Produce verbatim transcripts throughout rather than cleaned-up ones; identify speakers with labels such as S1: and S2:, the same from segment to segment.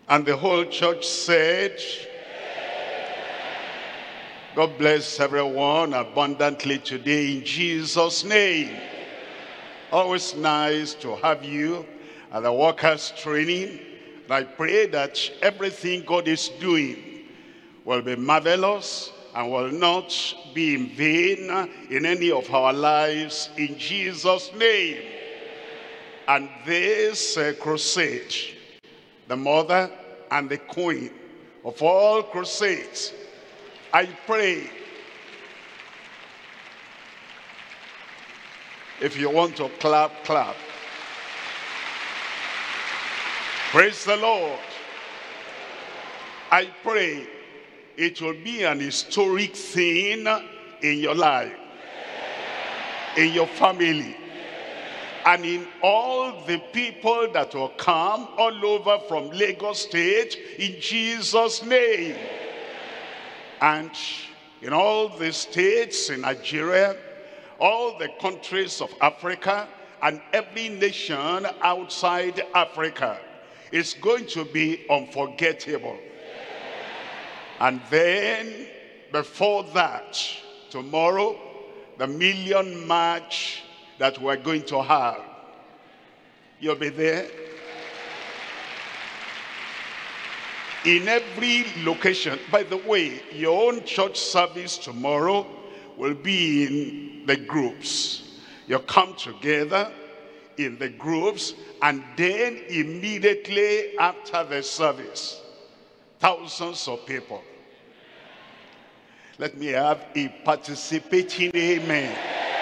S1: And the whole church said, God bless everyone abundantly today in Jesus' name. Always nice to have you at the workers' training. And I pray that everything God is doing will be marvelous and will not be in vain in any of our lives in Jesus' name. And this uh, crusade, the mother and the queen of all crusades, I pray, if you want to clap, clap. Praise the Lord. I pray it will be an historic thing in your life, in your family, and in all the people that will come all over from Lagos State in Jesus' name. And in all the states in Nigeria, all the countries of Africa, and every nation outside Africa, is going to be unforgettable. And then, before that, tomorrow, the million march that we're going to have. You'll be there. In every location. By the way, your own church service tomorrow will be in the groups. You come together in the groups, and then immediately after the service, thousands of people. Let me have a participating amen.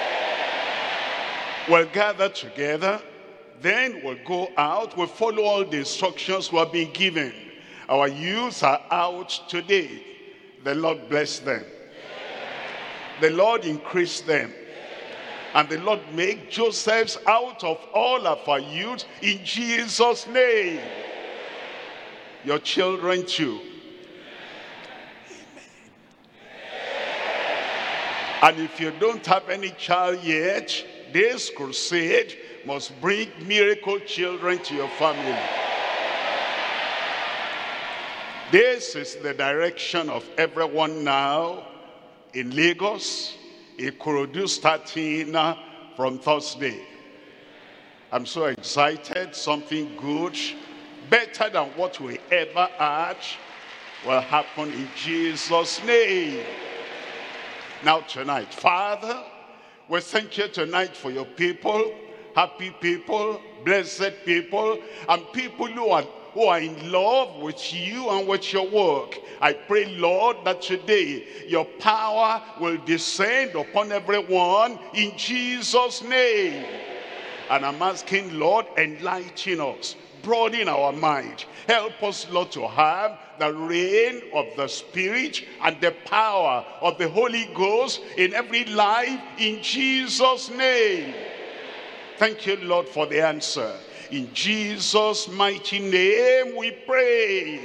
S1: We'll gather together, then we'll go out, we'll follow all the instructions we have been given. Our youth are out today. The Lord bless them. The Lord increase them. And the Lord make Josephs out of all of our youth in Jesus' name. Your children too. And if you don't have any child yet, this crusade must bring miracle children to your family. This is the direction of everyone now in Lagos, in Ikorodu, starting from Thursday. I'm so excited. Something good, better than what we ever had, will happen in Jesus' name. Now tonight, Father, we thank you tonight for your people, happy people, blessed people, and people who are who are in love with you and with your work. I pray, Lord, that today your power will descend upon everyone in Jesus' name. And I'm asking, Lord, enlighten us, broaden our mind. Help us, Lord, to have the reign of the Spirit and the power of the Holy Ghost in every life in Jesus' name. Thank you, Lord, for the answer. In Jesus' mighty name we pray.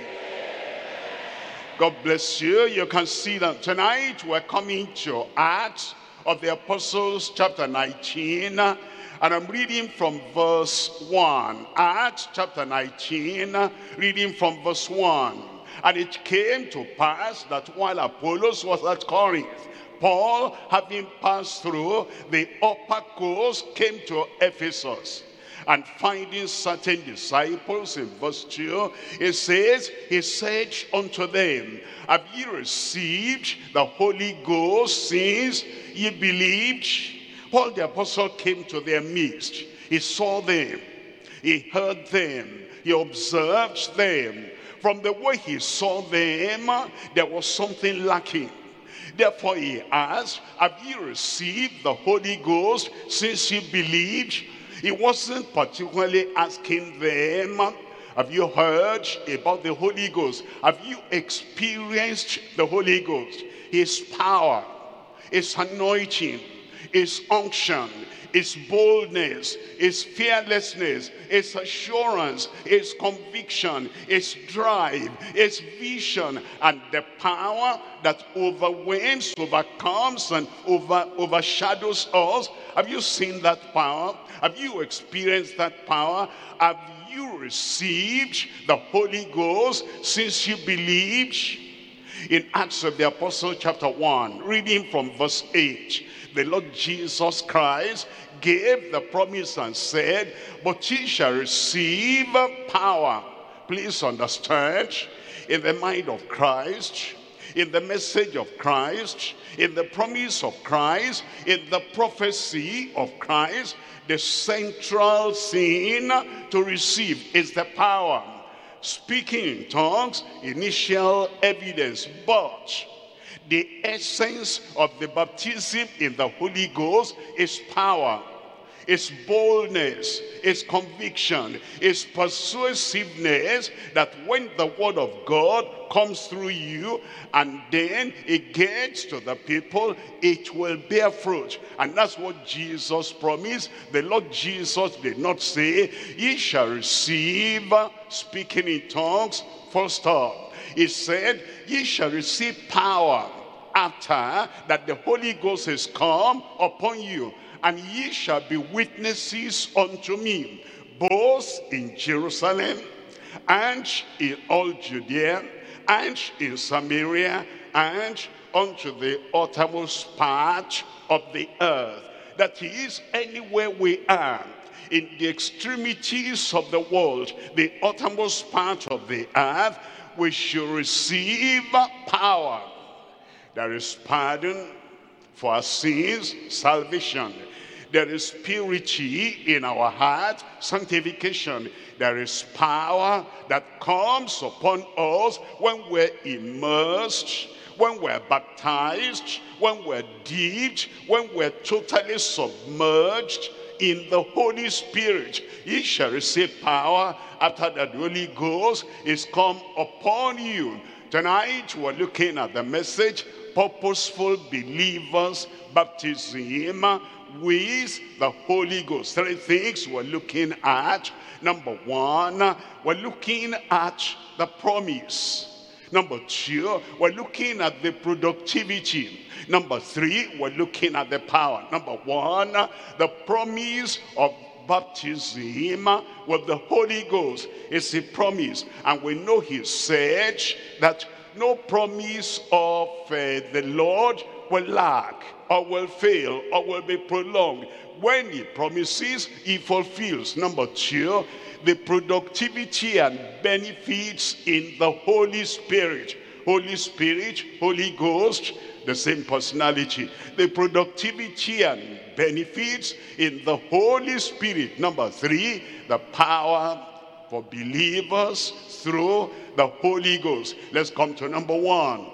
S1: God bless you. You can see that tonight we're coming to Acts of the Apostles chapter nineteen. And I'm reading from verse one. Acts chapter nineteen, reading from verse one. And it came to pass that while Apollos was at Corinth, Paul, having passed through the upper coast, came to Ephesus. And finding certain disciples, in verse two, it says, he said unto them, have ye received the Holy Ghost since ye believed? Paul the apostle came to their midst. He saw them, he heard them, he observed them. From the way he saw them, there was something lacking. Therefore he asked, have ye received the Holy Ghost since ye believed? He wasn't particularly asking them, have you heard about the Holy Ghost? Have you experienced the Holy Ghost? His power, his anointing, is unction, is boldness, is fearlessness, is assurance, is conviction, is drive, is vision, and the power that overwhelms, overcomes, and over, overshadows us. Have you seen that power? Have you experienced that power? Have you received the Holy Ghost since you believed? In Acts of the Apostle chapter one, reading from verse eight, the Lord Jesus Christ gave the promise and said, but ye shall receive power. Please understand, in the mind of Christ, in the message of Christ, in the promise of Christ, in the prophecy of Christ, the central thing to receive is the power. Speaking in tongues, initial evidence, but the essence of the baptism in the Holy Ghost is power. It's boldness, it's conviction, it's persuasiveness, that when the word of God comes through you and then it gets to the people, it will bear fruit. And that's what Jesus promised. The Lord Jesus did not say, ye shall receive speaking in tongues, full stop. He said, ye shall receive power after that the Holy Ghost is come upon you. And ye shall be witnesses unto me, both in Jerusalem, and in all Judea, and in Samaria, and unto the uttermost part of the earth. That is, anywhere we are, in the extremities of the world, the uttermost part of the earth, we shall receive power. There is pardon for our sins, salvation. There is purity in our heart, sanctification. There is power that comes upon us when we're immersed, when we're baptized, when we're dipped, when we're totally submerged in the Holy Spirit. Ye shall receive power after that the Holy Ghost is come upon you. Tonight we're looking at the message, purposeful believers baptism with the Holy Ghost. Three things we're looking at. Number one, we're looking at the promise. Number two, we're looking at the productivity. Number three, we're looking at the power. Number one, the promise of baptism with the Holy Ghost is a promise. And we know he said that no promise of uh, the Lord will lack, or will fail, or will be prolonged. When he promises, he fulfills. Number two, the productivity and benefits in the Holy Spirit. Holy Spirit, Holy Ghost, the same personality. The productivity and benefits in the Holy Spirit. Number three, the power for believers through the Holy Ghost. Let's come to number one.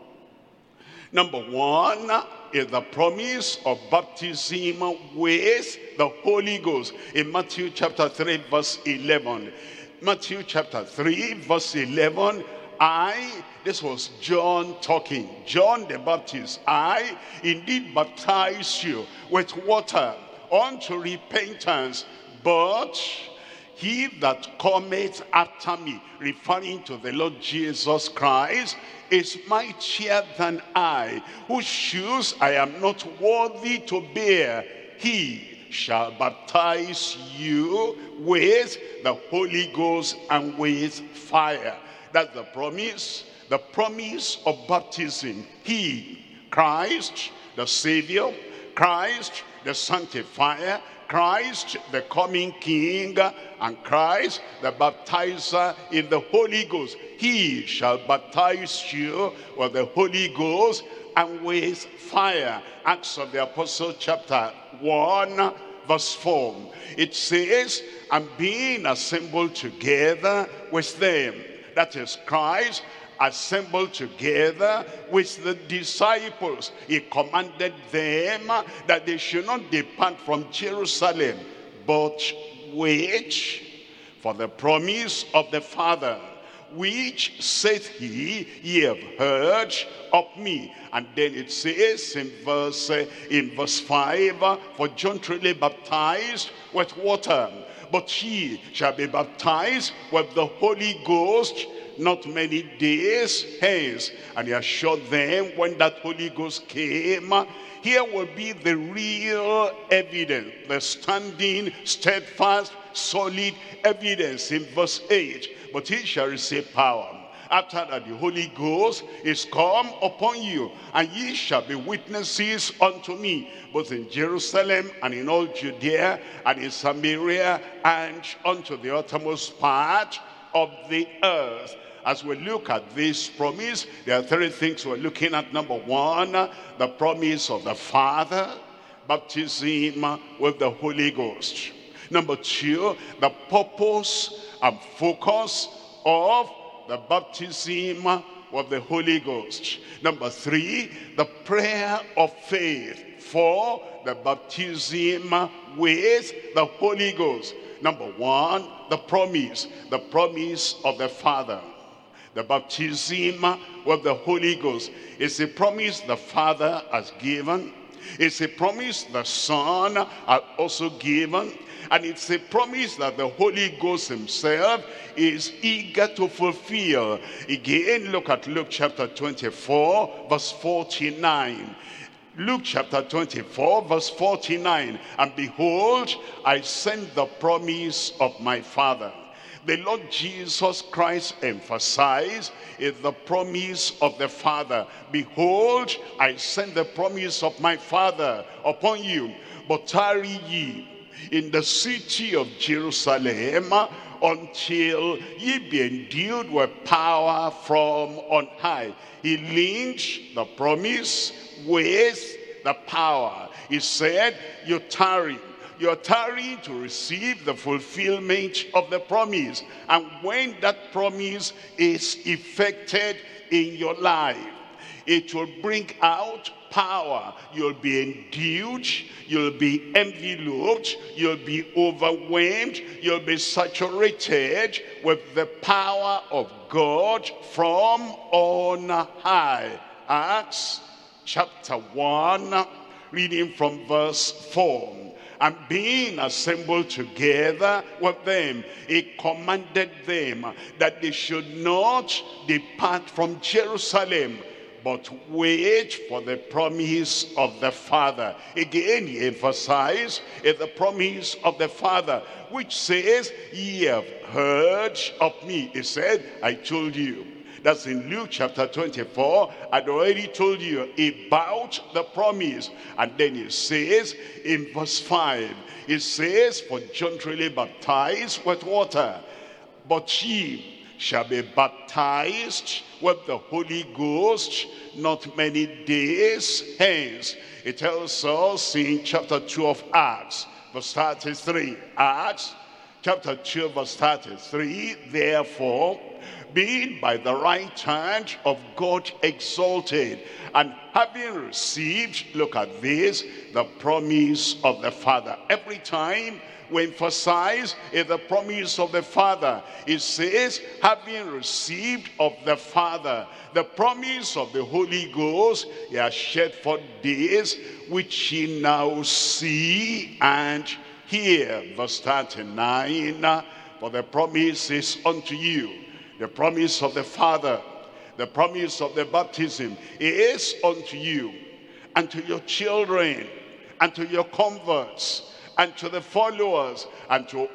S1: Number one is the promise of baptism with the Holy Ghost. In Matthew chapter three verse eleven. Matthew chapter three verse eleven. I, this was John talking. John the Baptist, I indeed baptize you with water unto repentance, but he that cometh after me, referring to the Lord Jesus Christ, is mightier than I, whose shoes I am not worthy to bear. He shall baptize you with the Holy Ghost and with fire. That's the promise, the promise of baptism. He, Christ, the Savior, Christ, the Sanctifier, Christ, the coming King, and Christ, the baptizer in the Holy Ghost. He shall baptize you with the Holy Ghost and with fire. Acts of the Apostle chapter one verse four. It says, and being assembled together with them, that is Christ, assembled together with the disciples, he commanded them that they should not depart from Jerusalem, but wait for the promise of the Father, which saith he, ye have heard of me. And then it says in verse, uh, in verse five, uh, for John truly baptized with water, but ye shall be baptized with the Holy Ghost not many days hence. And he assured them when that Holy Ghost came, here will be the real evidence, the standing, steadfast, solid evidence in verse eight. But ye shall receive power after that the Holy Ghost is come upon you, and ye shall be witnesses unto me, both in Jerusalem and in all Judea and in Samaria and unto the uttermost part of the earth. As we look at this promise, there are three things we're looking at. Number one, the promise of the Father, baptism with the Holy Ghost. Number two, the purpose and focus of the baptism of the Holy Ghost. Number three, the prayer of faith for the baptism with the Holy Ghost. Number one, the promise, the promise of the Father. The baptism with the Holy Ghost is a promise the Father has given. It's a promise the Son has also given. And it's a promise that the Holy Ghost himself is eager to fulfill. Again, look at Luke chapter twenty-four, verse forty-nine. Luke chapter twenty-four, verse forty-nine. And behold, I send the promise of my Father. The Lord Jesus Christ emphasized is the promise of the Father. Behold, I send the promise of my Father upon you, but tarry ye in the city of Jerusalem until ye be endued with power from on high. He linked the promise with the power. He said, you tarry. You're tarrying to receive the fulfillment of the promise. And when that promise is effected in your life, it will bring out power. You'll be endued, you'll be enveloped, you'll be overwhelmed, you'll be saturated with the power of God from on high. Acts chapter one, reading from verse four. And being assembled together with them, he commanded them that they should not depart from Jerusalem, but wait for the promise of the Father. Again, he emphasized the promise of the Father, which says, ye have heard of me. He said, I told you. That's in Luke chapter twenty-four. I'd already told you about the promise. And then he says in verse five, it says, for John truly baptized with water, but ye shall be baptized with the Holy Ghost not many days hence. It tells us in chapter two of Acts, verse thirty-three. Acts chapter two, verse thirty-three. Therefore, being by the right hand of God exalted, and having received, look at this, the promise of the Father. Every time we emphasize is the promise of the Father. It says, having received of the Father, the promise of the Holy Ghost, he has shed forth this, which ye now see and hear. Verse thirty-nine, for the promise is unto you. The promise of the Father, the promise of the baptism is unto you, and to your children, and to your converts, and to the followers, and to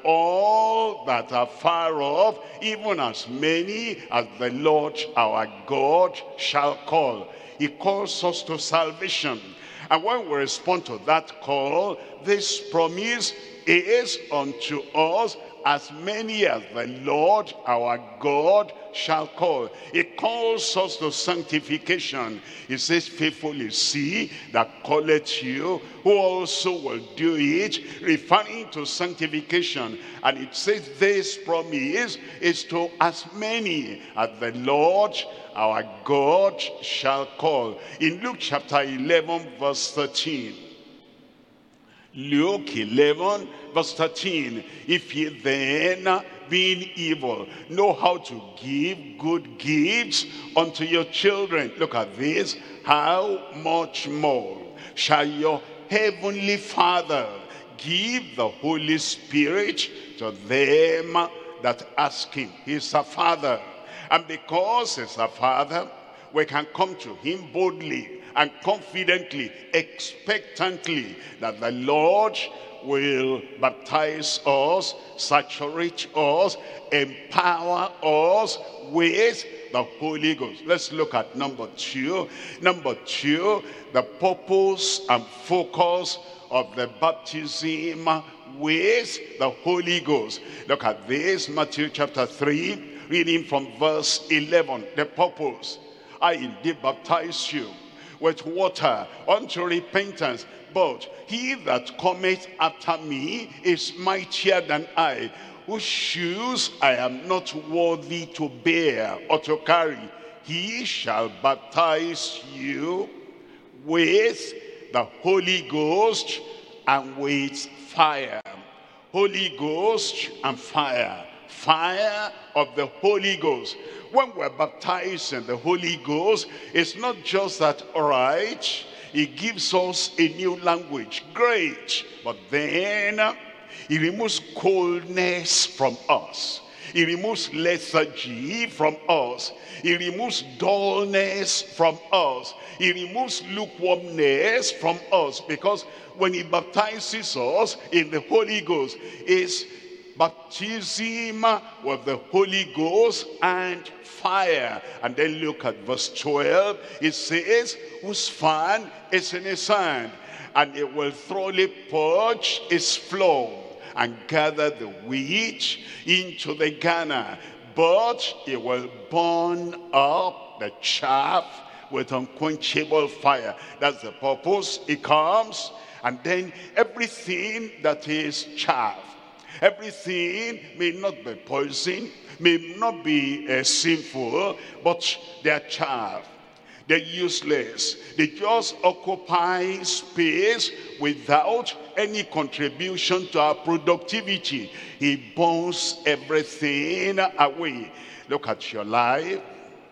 S1: all that are far off, even as many as the Lord our God shall call. He calls us to salvation. And when we respond to that call, this promise is unto us, as many as the Lord our God shall call. He calls us to sanctification. He says, faithful is he that calleth you, who also will do it, referring to sanctification. And it says this promise is to as many as the Lord our God shall call. In Luke chapter eleven, verse thirteen. Luke eleven, verse thirteen. If ye then being evil. Know how to give good gifts unto your children. Look at this. How much more shall your heavenly Father give the Holy Spirit to them that ask him? He's a Father. And because he's a Father, we can come to him boldly and confidently, expectantly, that the Lord will baptize us, saturate us, empower us with the Holy Ghost. Let's look at number two. Number two, the purpose and focus of the baptism with the Holy Ghost. Look at this, Matthew chapter three, reading from verse eleven. The purpose: I indeed baptize you with water unto repentance, but he that cometh after me is mightier than I, whose shoes I am not worthy to bear or to carry. He shall baptize you with the Holy Ghost and with fire. Holy Ghost and fire. Fire of the Holy Ghost. When we're baptized in the Holy Ghost, it's not just that, all right, he gives us a new language. Great. But then he removes coldness from us. He removes lethargy from us. He removes dullness from us. He removes lukewarmness from us. Because when he baptizes us in the Holy Ghost, it's baptism with the Holy Ghost and fire. And then look at verse twelve. It says, whose fan is in his hand, and it will thoroughly purge his floor, and gather the wheat into the garner, but it will burn up the chaff with unquenchable fire. That's the purpose. It comes, and then everything that is chaff, everything may not be poison, may not be uh, sinful, but they are chaff. They're useless. They just occupy space without any contribution to our productivity. He burns everything away. Look at your life.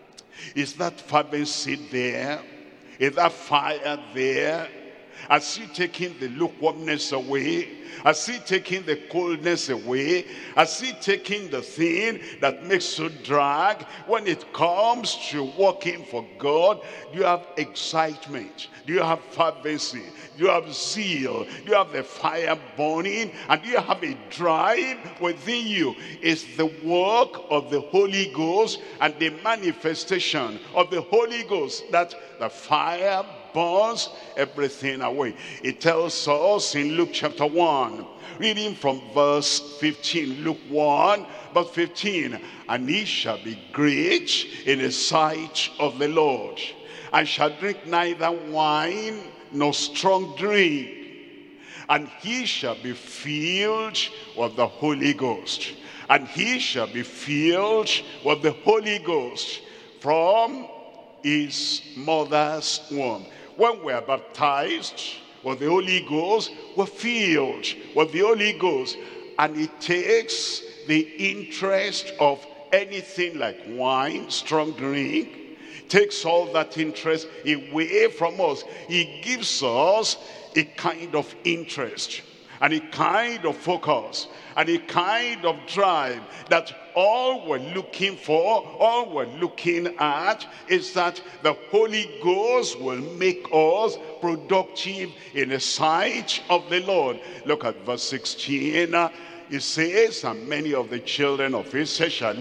S1: Is that fervency there? Is that fire there? Has he taken the lukewarmness away? Has he taken the coldness away? Has he taken the thing that makes you drag? When it comes to working for God, do you have excitement? Do you have fervency? Do you have zeal? Do you have the fire burning? And do you have a drive within you? It's the work of the Holy Ghost and the manifestation of the Holy Ghost that the fire burns everything away. It tells us in Luke chapter one, reading from verse fifteen, Luke one, verse fifteen, and he shall be great in the sight of the Lord, and shall drink neither wine nor strong drink, and he shall be filled with the Holy Ghost, and he shall be filled with the Holy Ghost from his mother's womb. When we are baptized with the Holy Ghost, we're filled with the Holy Ghost. And it takes the interest of anything like wine, strong drink, takes all that interest away from us. He gives us a kind of interest and a kind of focus and a kind of drive that all we're looking for, all we're looking at is that the Holy Ghost will make us productive in the sight of the Lord. Look at verse sixteen. It says, and many of the children of Israel shall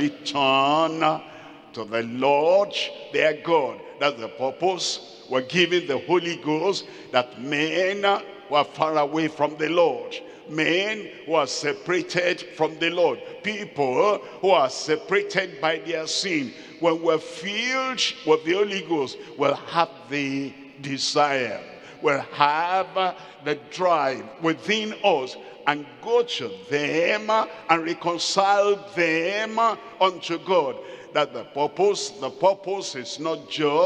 S1: turn to the Lord their God. That's the purpose. We're giving the Holy Ghost that men who are far away from the Lord, men who are separated from the Lord, people who are separated by their sin, when we're filled with the Holy Ghost, will have the desire, will have the drive within us, and go to them and reconcile them unto God. That the purpose, the purpose is not just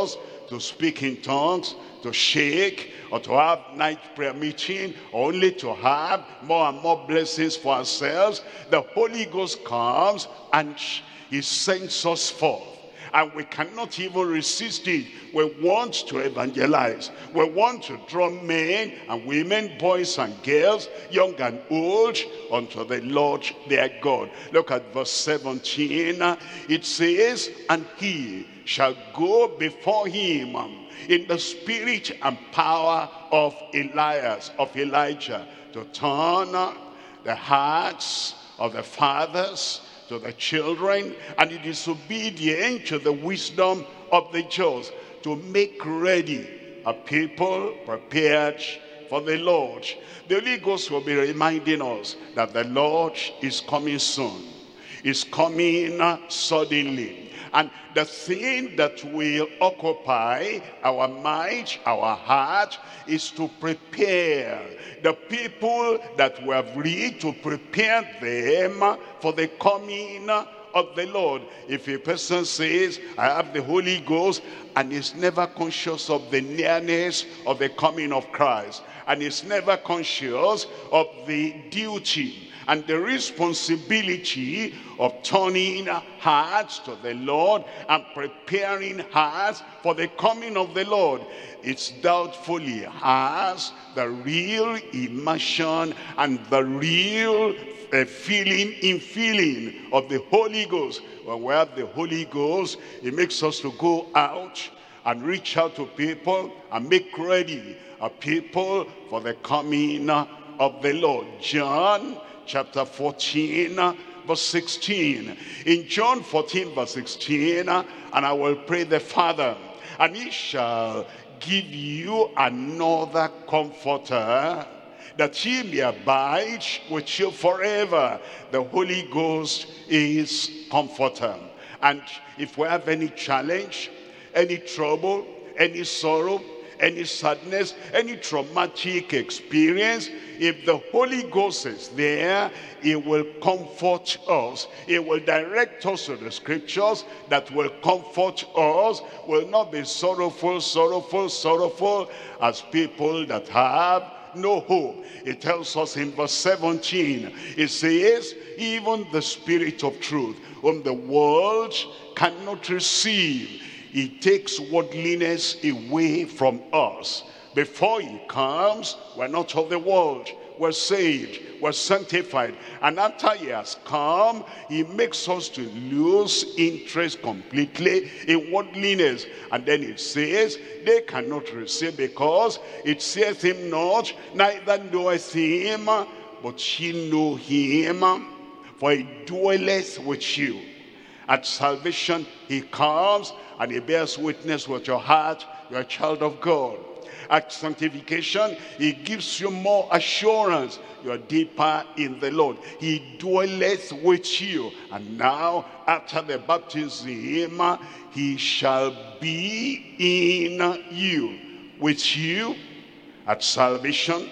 S1: to speak in tongues, to shake, or to have night prayer meeting, or only to have more and more blessings for ourselves. The Holy Ghost comes and he sends us forth. And we cannot even resist it. We want to evangelize. We want to draw men and women, boys and girls, young and old, unto the Lord their God. Look at verse seventeen. It says, and he shall go before him in the spirit and power of Elias, of Elijah, to turn the hearts of the fathers to the children, and the disobedient to the wisdom of the just, to make ready a people prepared for the Lord. The Holy Ghost will be reminding us that the Lord is coming soon. Is coming suddenly. And the thing that will occupy our mind, our heart, is to prepare the people that we have reached, to prepare them for the coming of the Lord. If a person says, I have the Holy Ghost, and is never conscious of the nearness of the coming of Christ, and is never conscious of the duty and the responsibility of turning hearts to the Lord and preparing hearts for the coming of the Lord, it's doubtful he has the real immersion and the real uh, feeling in feeling of the Holy Ghost. When we have the Holy Ghost, it makes us to go out and reach out to people and make ready a people for the coming of the Lord. John chapter fourteen, verse sixteen. In John fourteen, verse sixteen, and I will pray the Father, and he shall give you another comforter, that he may abide with you forever. The Holy Ghost is comforter. And if we have any challenge, any trouble, any sorrow, any sadness, any traumatic experience, if the Holy Ghost is there, it will comfort us. It will direct us to the scriptures that will comfort us, will not be sorrowful, sorrowful, sorrowful, as people that have no hope. It tells us in verse seventeen, it says, even the Spirit of truth, whom the world cannot receive, he takes worldliness away from us. Before he comes, we're not of the world. We're saved. We're sanctified. And after he has come, he makes us to lose interest completely in worldliness. And then it says, they cannot receive, because it saith him not, neither knoweth him, but ye know him, for he dwelleth with you. At salvation, he comes and he bears witness with your heart, you're a child of God. At sanctification, he gives you more assurance, you're deeper in the Lord. He dwelleth with you. And now, after the baptism, he shall be in you. With you, at salvation,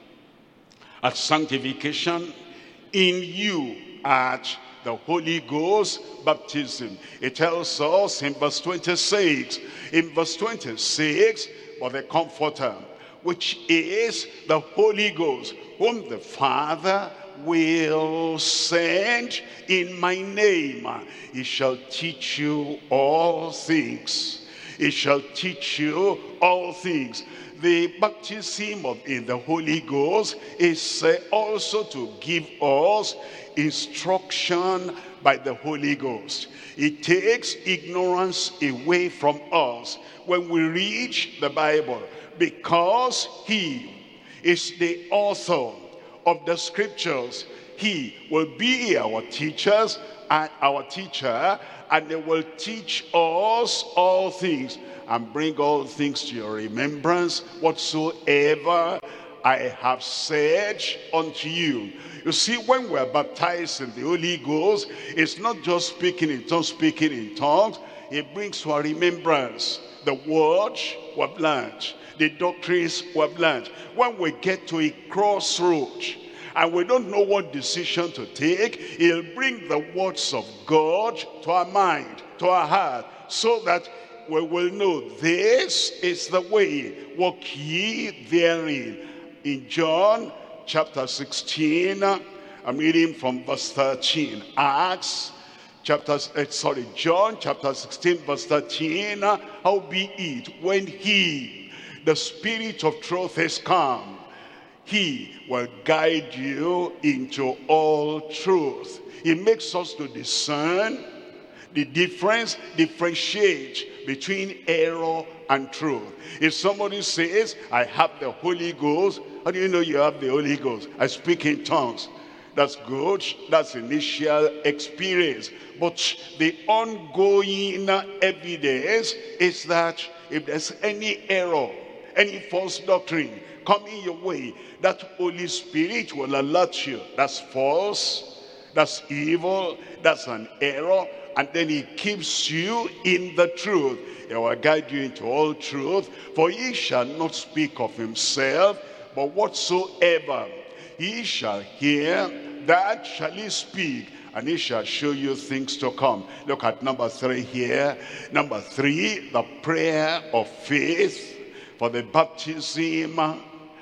S1: at sanctification, in you, at the Holy Ghost baptism. It tells us in verse twenty-six, in verse twenty-six, but the Comforter, which is the Holy Ghost, whom the Father will send in my name. He shall teach you all things. He shall teach you all things. The baptism of in the Holy Ghost is uh, also to give us instruction by the Holy Ghost. It takes ignorance away from us when we read the Bible, because he is the author of the scriptures. He will be our teachers and our teacher, and they will teach us all things and bring all things to your remembrance, whatsoever I have said unto you. You see, when we're baptized in the Holy Ghost, it's not just speaking in tongues, speaking in tongues. It brings to our remembrance the word we have learned, the doctrines we have learned. When we get to a crossroad and we don't know what decision to take, he'll bring the words of God to our mind, to our heart, so that we will know this is the way, walk ye therein. In John chapter sixteen, I'm reading from verse thirteen. Acts chapter, uh, sorry, John chapter sixteen verse thirteen. Howbeit, when he, the Spirit of truth, is come, he will guide you into all truth. He makes us to discern the difference, differentiate between error and truth. If somebody says, I have the Holy Ghost, how do you know you have the Holy Ghost? I speak in tongues. That's good. That's initial experience. But the ongoing evidence is that if there's any error, any false doctrine coming your way, that Holy Spirit will alert you. That's false. That's evil. That's an error. And then he keeps you in the truth. He will guide you into all truth. For he shall not speak of himself, but whatsoever he shall hear, that shall he speak, and he shall show you things to come. Look at number three here. Number three, the prayer of faith for the baptism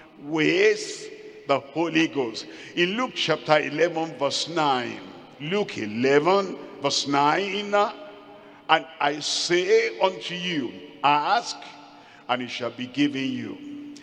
S1: with the Holy Ghost. In Luke chapter eleven verse nine, Luke eleven verse nine, and I say unto you, ask, and it shall be given you.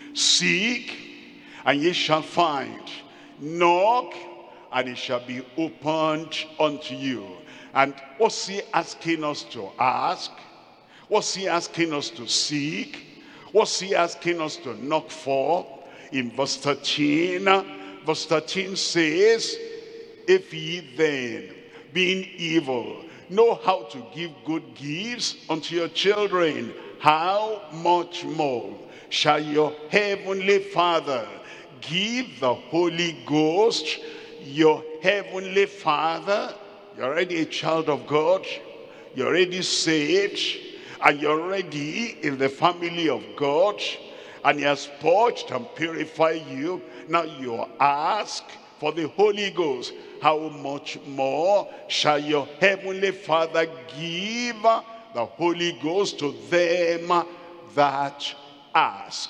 S1: Seek, and ye shall find. Knock, and it shall be opened unto you. And what's he asking us to ask? What's he asking us to seek? What's he asking us to knock for? In verse thirteen, verse thirteen says, if ye then, being evil, know how to give good gifts unto your children, how much more shall your heavenly Father give the Holy Ghost? Your heavenly Father, you're already a child of God, you're already saved, and you're already in the family of God, and he has purged and purified you. Now you ask for the Holy Ghost. How much more shall your heavenly Father give the Holy Ghost to them that ask?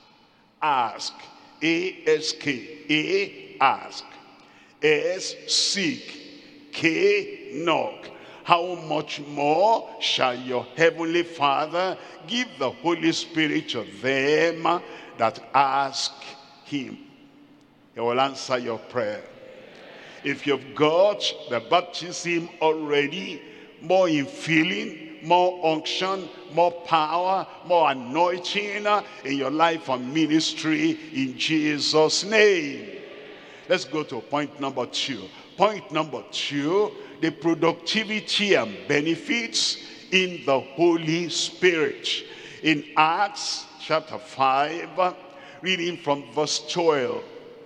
S1: Ask. A S K. A, ask. S, seek. K, knock. How much more shall your heavenly Father give the Holy Spirit to them that ask him? He will answer your prayer. If you've got the baptism already, more in feeling, more unction, more power, more anointing in your life and ministry, in Jesus' name. Let's go to point number two. Point number two, the productivity and benefits in the Holy Spirit. In Acts chapter five, reading from verse twelve.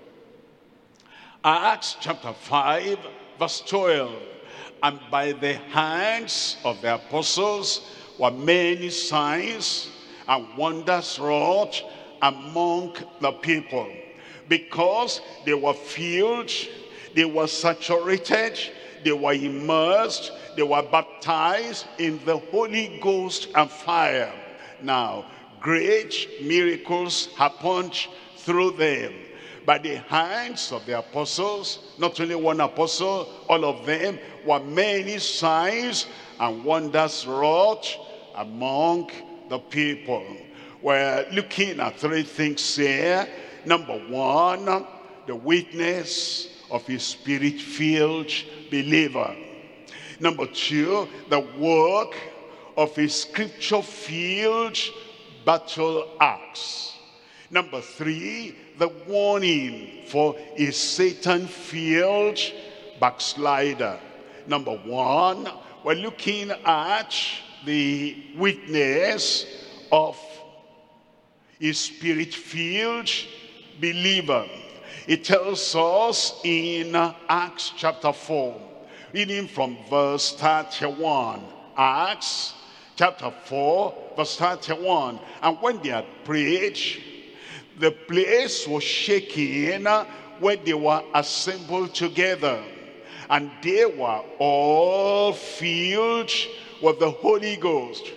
S1: Acts chapter five, verse twelve. And by the hands of the apostles were many signs and wonders wrought among the people, because they were filled, they were saturated, they were immersed, they were baptized in the Holy Ghost and fire. Now, great miracles happened through them. By the hands of the apostles, not only one apostle, all of them, were many signs and wonders wrought among the people. We're looking at three things here. Number one, the witness of a spirit-filled believer. Number two, the work of a scripture-filled battle axe. Number three, the warning for a Satan-filled backslider. Number one, we're looking at the witness of a spirit-filled believer. It tells us in Acts chapter four, reading from verse thirty-one. Acts chapter four, verse thirty-one. And when they had prayed, the place was shaking when they were assembled together, and they were all filled with the Holy Ghost,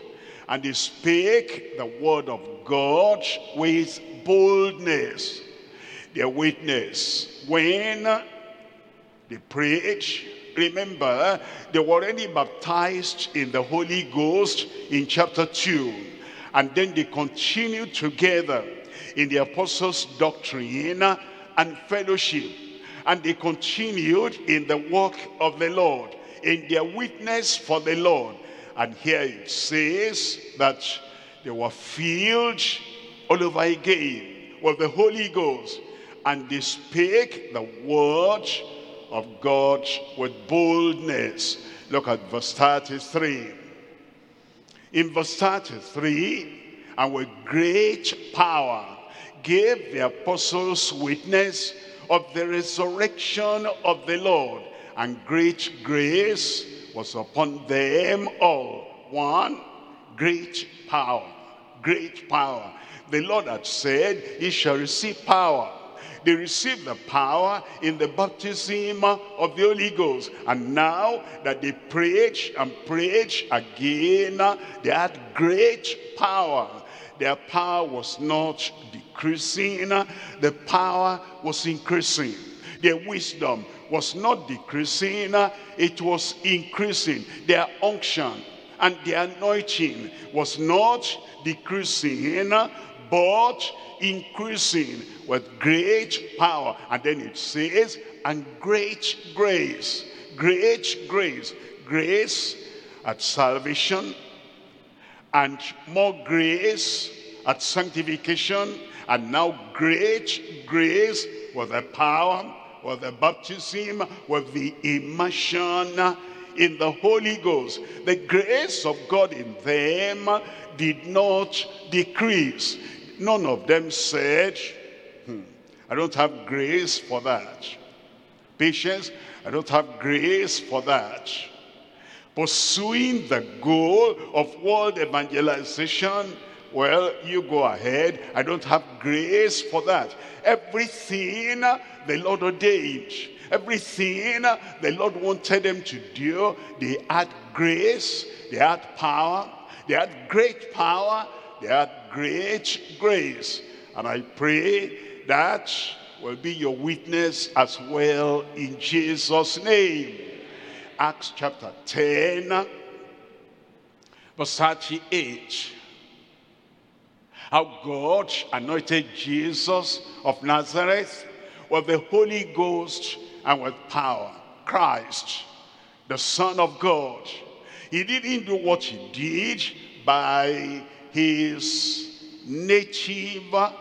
S1: And they spake the word of God with boldness. Their witness, when they preach, remember, they were already baptized in the Holy Ghost in chapter two. And then they continued together in the apostles' doctrine and fellowship. And they continued in the work of the Lord, in their witness for the Lord. And here it says that they were filled all over again with the Holy Ghost. And they spake the word of God with boldness. Look at verse thirty-three. In verse thirty-three, and with great power gave the apostles witness of the resurrection of the Lord, and great grace was upon them all. One, great power, great power. The Lord had said, ye shall receive power. They received the power in the baptism of the Holy Ghost. And now that they preach and preach again, they had great power. Their power was not decreasing, the power was increasing. Their wisdom was not decreasing, it was increasing. Their unction and their anointing was not decreasing, but increasing with great power. And then it says, and great grace, great grace, grace at salvation, and more grace at sanctification, and now great grace with the power, with the baptism, with the immersion in the Holy Ghost. The grace of God in them did not decrease. None of them said, hmm, I don't have grace for that. Patience, I don't have grace for that. Pursuing the goal of world evangelization, well, you go ahead. I don't have grace for that. Everything the Lord ordained, everything the Lord wanted them to do, they had grace, they had power, they had great power, they had great grace. And I pray that will be your witness as well in Jesus' name. Acts chapter ten, verse thirty-eight. How God anointed Jesus of Nazareth with the Holy Ghost and with power. Christ, the Son of God. He didn't do what he did by his native,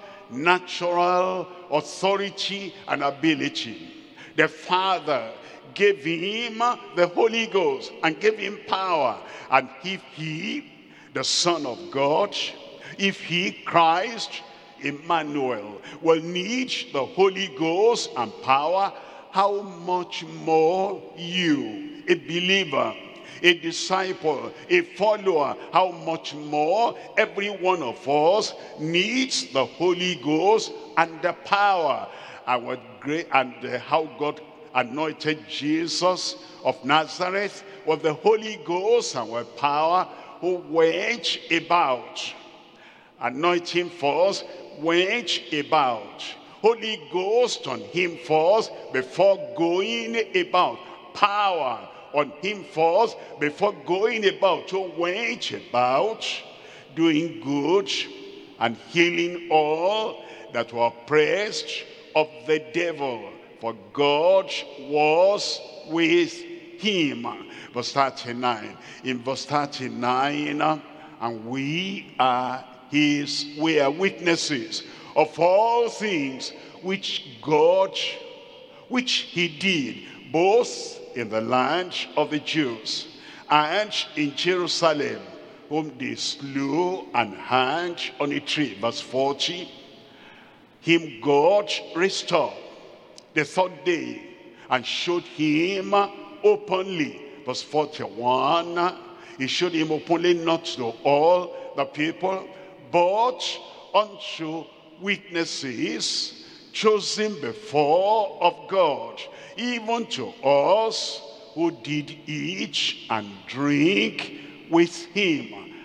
S1: natural authority and ability. The Father gave him the Holy Ghost and gave him power. And if he, the Son of God, if he, Christ, Emmanuel, will need the Holy Ghost and power, how much more you, a believer, a disciple, a follower, how much more every one of us needs the Holy Ghost and the power. And what great, and uh, how God anointed Jesus of Nazareth with the Holy Ghost and with power, who went about, anointing first, went about, Holy Ghost on him first before going about, power on him first before going about, who went about doing good and healing all that were oppressed of the devil, for God was with him. Verse thirty-nine. In verse thirty-nine, and we are his, we are witnesses of all things which God, which he did, both in the land of the Jews and in Jerusalem, whom they slew and hanged on a tree. Verse forty. Him God restored the third day and showed him openly. Verse forty-one. He showed him openly, not to all the people, but unto witnesses chosen before of God, even to us who did eat and drink with him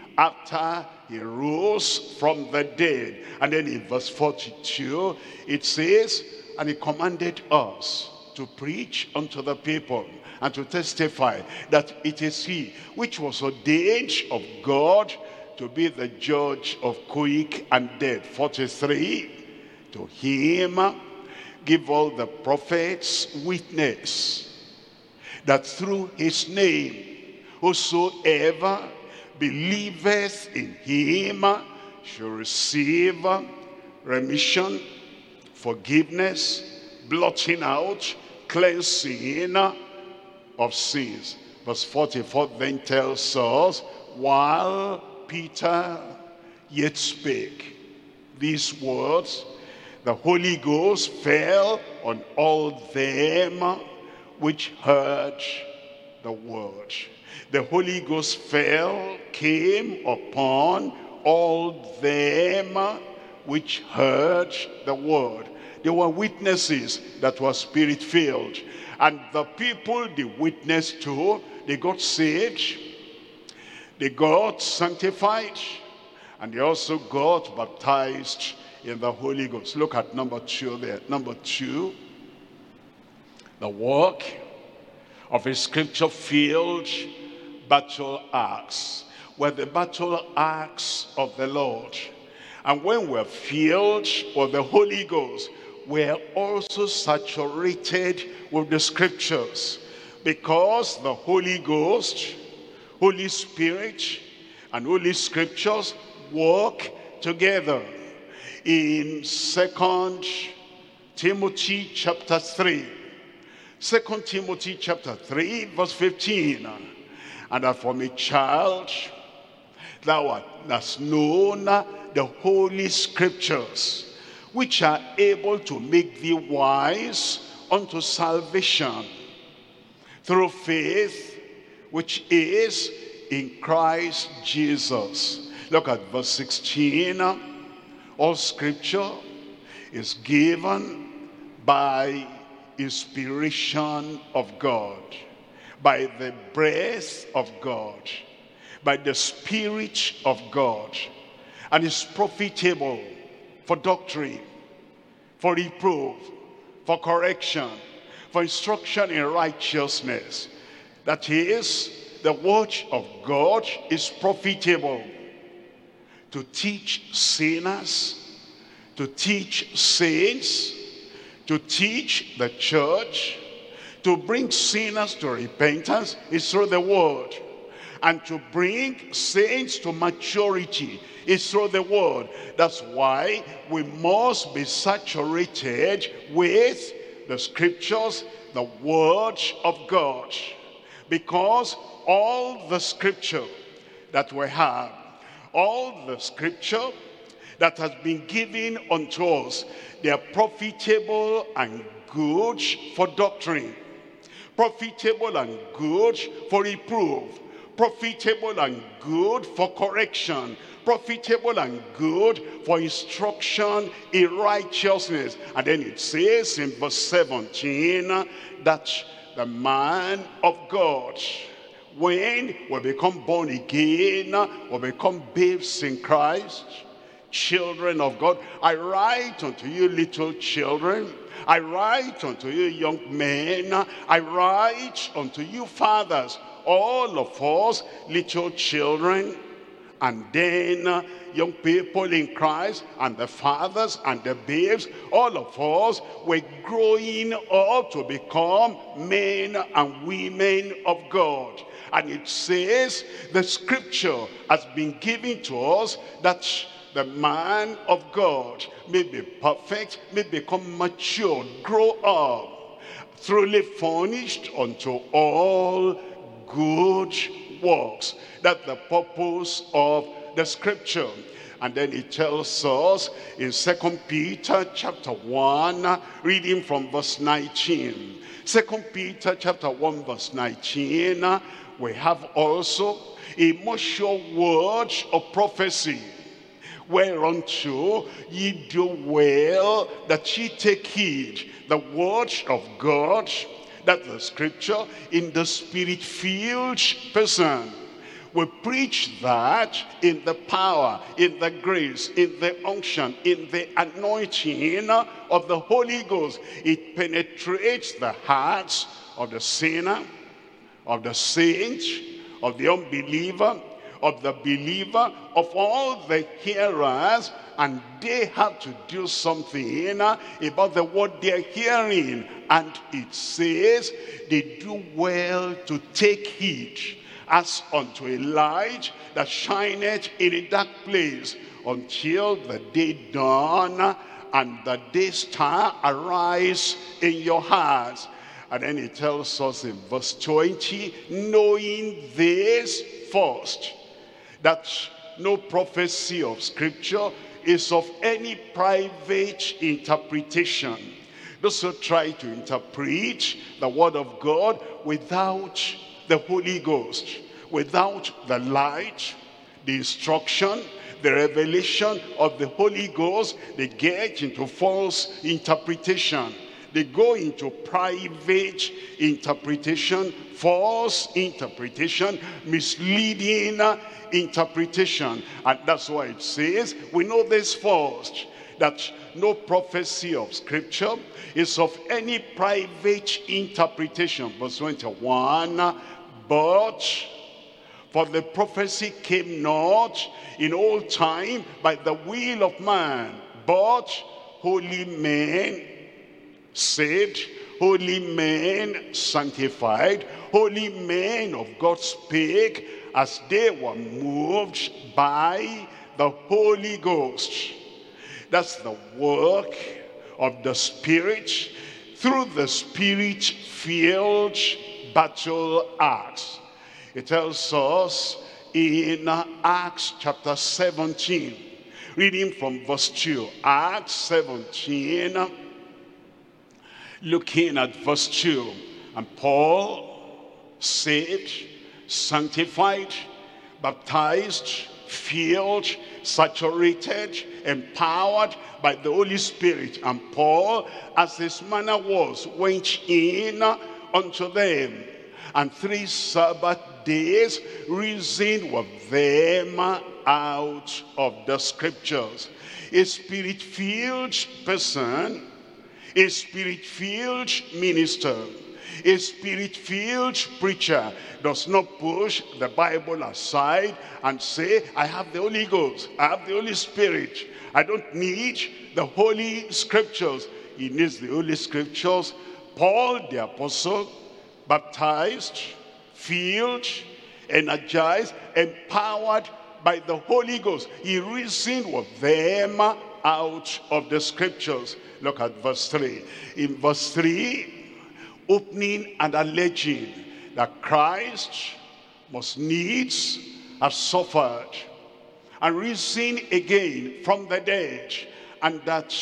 S1: after he rose from the dead. And then in verse forty-two, it says, and he commanded us to preach unto the people and to testify that it is he which was ordained of God to be the judge of quick and dead. forty-three, to him give all the prophets witness that through his name whosoever believeth in him shall receive remission, forgiveness, blotting out, cleansing of sins. Verse forty-four then tells us, while Peter yet spake these words, the Holy Ghost fell on all them which heard the word. The Holy Ghost fell, came upon all them which heard the word. They were witnesses that were spirit-filled. And the people they witnessed to, they got saved, they got sanctified, and they also got baptized in the Holy Ghost. Look at number two there. Number two, the work of a scripture-filled battle axe. Were the battle axe of the Lord. And when we're filled with the Holy Ghost, we're also saturated with the scriptures. Because the Holy Ghost, Holy Spirit, and Holy Scriptures work together. In Second Timothy chapter three, Second Timothy chapter three, verse fifteen, and that from a child thou hast known the Holy Scriptures, which are able to make thee wise unto salvation through faith which is in Christ Jesus. Look at verse sixteen. All scripture is given by inspiration of God, by the breath of God, by the Spirit of God, and is profitable for doctrine, for reproof, for correction, for instruction in righteousness. That is, the word of God is profitable to teach sinners, to teach saints, to teach the church, to bring sinners to repentance is through the word. And to bring saints to maturity is through the word. That's why we must be saturated with the scriptures, the word of God. Because all the scripture that we have, all the scripture that has been given unto us, they are profitable and good for doctrine, profitable and good for reproof, profitable and good for correction, profitable and good for instruction in righteousness. And then it says in verse seventeen that the man of God, when we become born again, we become babes in Christ, children of God. I write unto you little children, I write unto you young men, I write unto you fathers, all of us little children, and then uh, young people in Christ, and the fathers and the babes, all of us, we're growing up to become men and women of God. And it says the scripture has been given to us that the man of God may be perfect, may become mature, grow up, truly furnished unto all good works. That's the purpose of the scripture. And then it tells us in Second Peter chapter one, reading from verse nineteen. Second Peter chapter one verse nineteen, we have also a more sure word of prophecy, whereunto ye do well that ye take heed, the word of God, that the scripture in the spirit-filled person, We preach that in the power, in the grace, in the unction, in the anointing of the Holy Ghost. It penetrates the hearts of the sinner, of the saint, of the unbeliever, of the believer, of all the hearers, and they have to do something about the word they're hearing. And it says they do well to take heed, as unto a light that shineth in a dark place, until the day dawn and the day star arise in your hearts. And then he tells us in verse twenty, knowing this first, that no prophecy of Scripture is of any private interpretation. Those who try to interpret the word of God without the Holy Ghost, without the light, the instruction, the revelation of the Holy Ghost, they get into false interpretation. They go into private interpretation, false interpretation, misleading interpretation. And that's why it says, we know this first, that no prophecy of Scripture is of any private interpretation. Verse twenty-one, but for the prophecy came not in old time by the will of man, but holy men saved, holy men sanctified, holy men of God spake as they were moved by the Holy Ghost. That's the work of the Spirit through the Spirit-filled battle axe. It tells us in Acts chapter seventeen, reading from verse two. Acts seventeen, looking at verse two. And Paul, saved, sanctified, baptized, filled, saturated, empowered by the Holy Spirit. And Paul, as his manner was, went in unto them, and three Sabbath days reasoned with them out of the Scriptures. A Spirit-filled person, a Spirit-filled minister, a Spirit-filled preacher does not push the Bible aside and say, I have the Holy Ghost, I have the Holy Spirit, I don't need the Holy Scriptures. He needs the Holy Scriptures. Paul the Apostle, baptized, filled, energized, empowered by the Holy Ghost. He reasoned with them out of the Scriptures. Look at verse three. In verse three, opening and alleging that Christ must needs have suffered and risen again from the dead, and that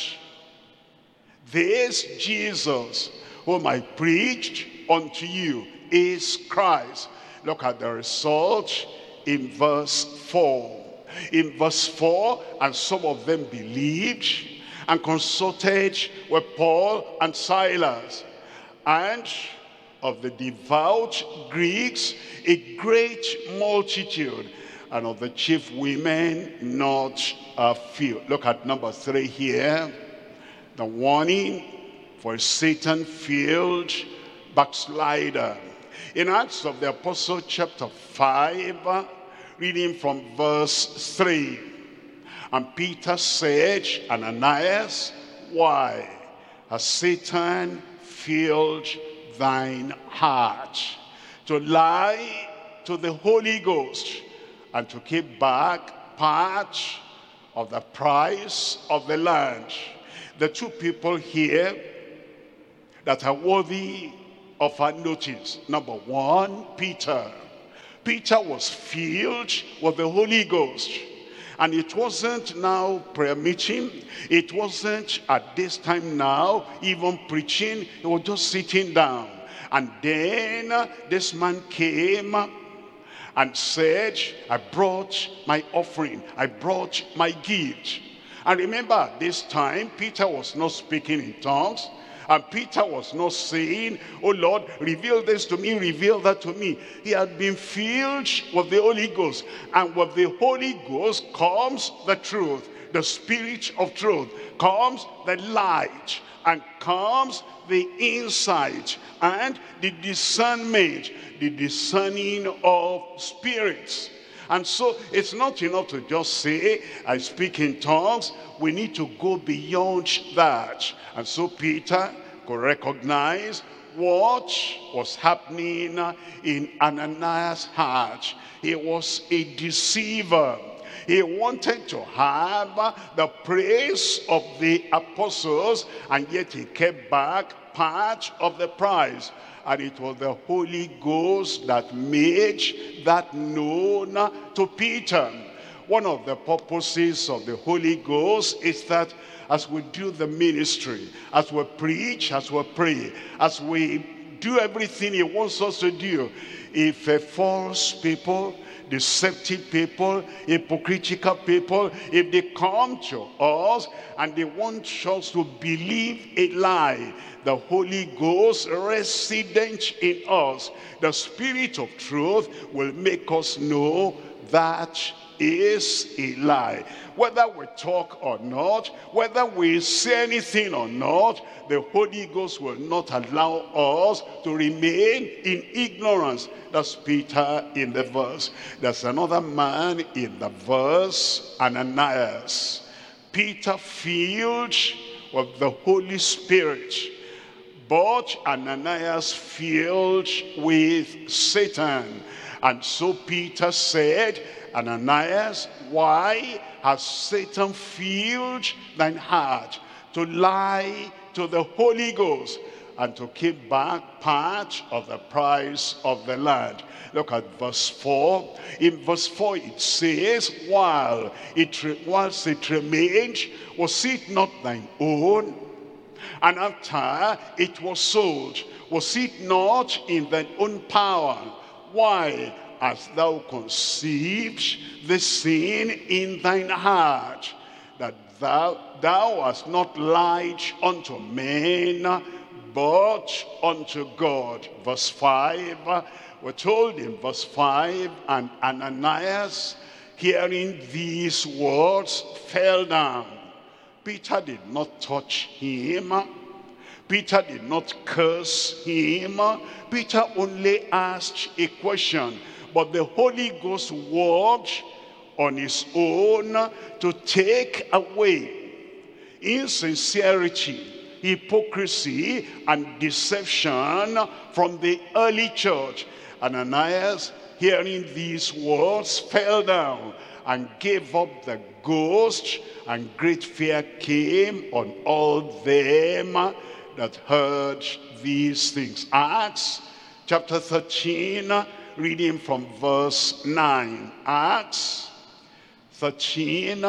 S1: this Jesus whom I preached unto you is Christ. Look at the result in verse four. In verse four, and some of them believed and consulted with Paul and Silas, and of the devout Greeks a great multitude, and of the chief women not a few. Look at number three here, the warning for a Satan-filled backslider. In Acts of the Apostle chapter five, reading from verse three. And Peter said, Ananias, why has Satan filled thine heart to lie to the Holy Ghost and to keep back part of the price of the land? The two people here that are worthy of our notice. Number one, Peter. Peter was filled with the Holy Ghost. And it wasn't now prayer meeting. It wasn't at this time now even preaching. He was just sitting down. And then this man came and said, I brought my offering. I brought my gift. And remember, this time Peter was not speaking in tongues. And Peter was not saying, oh Lord, reveal this to me, reveal that to me. He had been filled with the Holy Ghost. And with the Holy Ghost comes the truth, the spirit of truth, comes the light, and comes the insight, and the discernment, the discerning of spirits. And so it's not enough to just say, I speak in tongues. We need to go beyond that. And so Peter could recognize what was happening in Ananias' heart. He was a deceiver. He wanted to have the praise of the apostles, and yet he kept back part of the prize. And it was the Holy Ghost that made that known to Peter. One of the purposes of the Holy Ghost is that as we do the ministry, as we preach, as we pray, as we do everything he wants us to do, if a false people, deceptive people, hypocritical people, if they come to us and they want us to believe a lie, the Holy Ghost resident in us, the Spirit of truth, will make us know that is a lie. Whether we talk or not, whether we say anything or not, the Holy Ghost will not allow us to remain in ignorance. That's Peter in the verse. There's another man in the verse, Ananias. Peter filled with the Holy Spirit, but Ananias filled with Satan. And so Peter said, Ananias, why has Satan filled thine heart to lie to the Holy Ghost and to keep back part of the price of the land? Look at verse four. In verse four it says, while it, whilst it remained, was it not thine own? And after it was sold, was it not in thine own power? Why hast thou conceived this sin in thine heart, that thou, thou hast not lied unto men, but unto God? Verse five, we're told in verse five, and Ananias, hearing these words, fell down. Peter did not touch him. Peter did not curse him. Peter only asked a question. But the Holy Ghost worked on his own to take away insincerity, hypocrisy, and deception from the early church. Ananias, hearing these words, fell down and gave up the ghost, and great fear came on all them that heard these things. Acts chapter thirteen, reading from verse nine. Acts thirteen,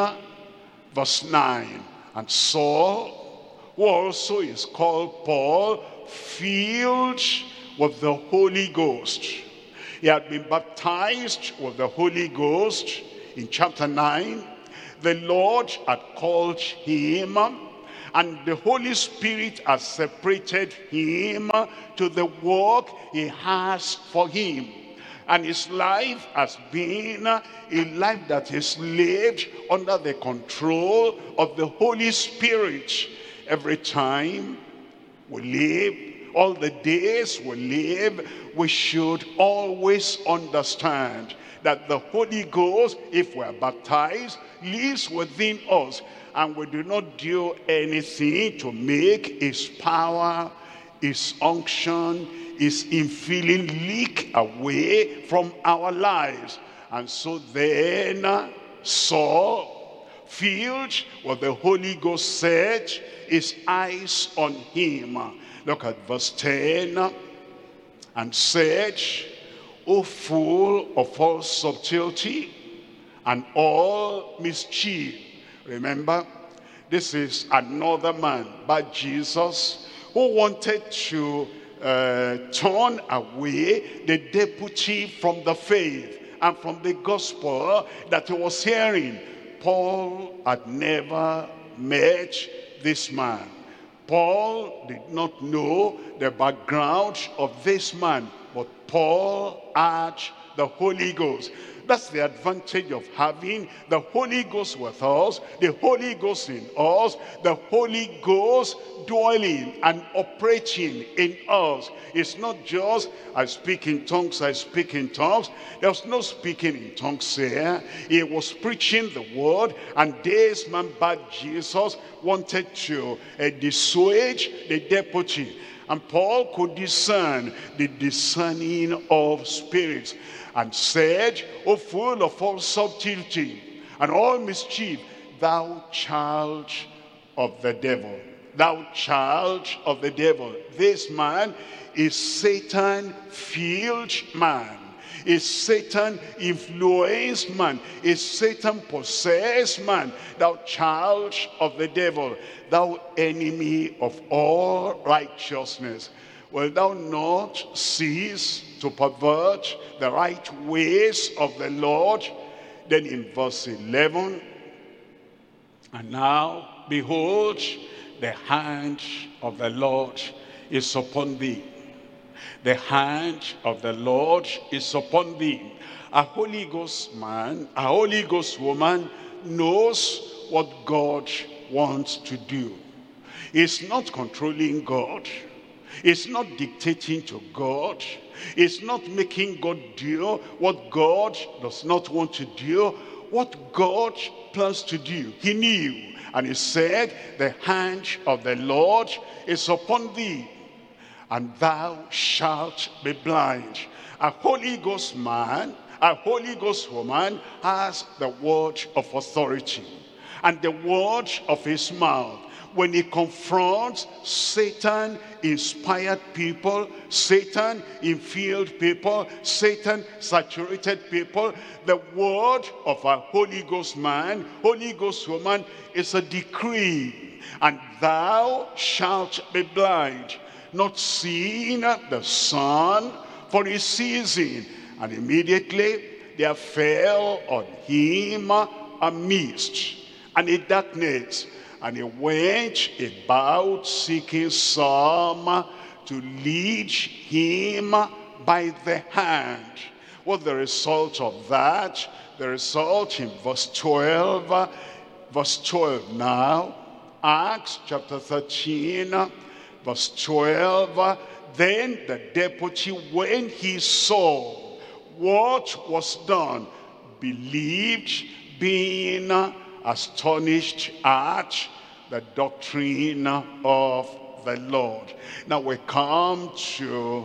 S1: verse nine. And Saul, who also is called Paul, filled with the Holy Ghost. He had been baptized with the Holy Ghost in chapter nine. The Lord had called him, and the Holy Spirit has separated him to the work he has for him. And his life has been a life that is lived under the control of the Holy Spirit. Every time we live, all the days we live, we should always understand that the Holy Ghost, if we are baptized, lives within us. And we do not do anything to make his power, his unction, his infilling leak away from our lives. And so then Saul, filled with the Holy Ghost, set his eyes on him. Look at verse ten. And said, O full of all subtlety and all mischief. Remember, this is another man, but Jesus, who wanted to uh, turn away the deputy from the faith and from the gospel that he was hearing. Paul had never met this man. Paul did not know the background of this man, but Paul had the Holy Ghost. That's the advantage of having the Holy Ghost with us, the Holy Ghost in us, the Holy Ghost dwelling and operating in us. It's not just, I speak in tongues, I speak in tongues. There was no speaking in tongues here. He was preaching the word, and this man, bad Jesus, wanted to uh, dissuade the deputy. And Paul could discern the discerning of spirits, and said, O full of all subtlety and all mischief, thou child of the devil, thou child of the devil. This man is Satan-filled man, is Satan-influenced man, is Satan-possessed man. Thou child of the devil, thou enemy of all righteousness, will thou not cease to pervert the right ways of the Lord? Then in verse eleven, and now, behold, the hand of the Lord is upon thee. The hand of the Lord is upon thee. A Holy Ghost man, a Holy Ghost woman knows what God wants to do. He's not controlling God. It's not dictating to God. It's not making God do what God does not want to do, what God plans to do. He knew, and he said, the hand of the Lord is upon thee, and thou shalt be blind. A Holy Ghost man, a Holy Ghost woman has the word of authority and the word of his mouth. When he confronts Satan-inspired people, Satan-infilled people, Satan-saturated people, the word of a Holy Ghost man, Holy Ghost woman is a decree. And thou shalt be blind, not seeing the sun for a season. And immediately there fell on him a mist and a darkness, and he went about seeking some to lead him by the hand. What the result of that? The result in verse twelve. Verse twelve now. Acts chapter thirteen, verse twelve. Then the deputy, when he saw what was done, believed, being astonished at the doctrine of the Lord. Now we come to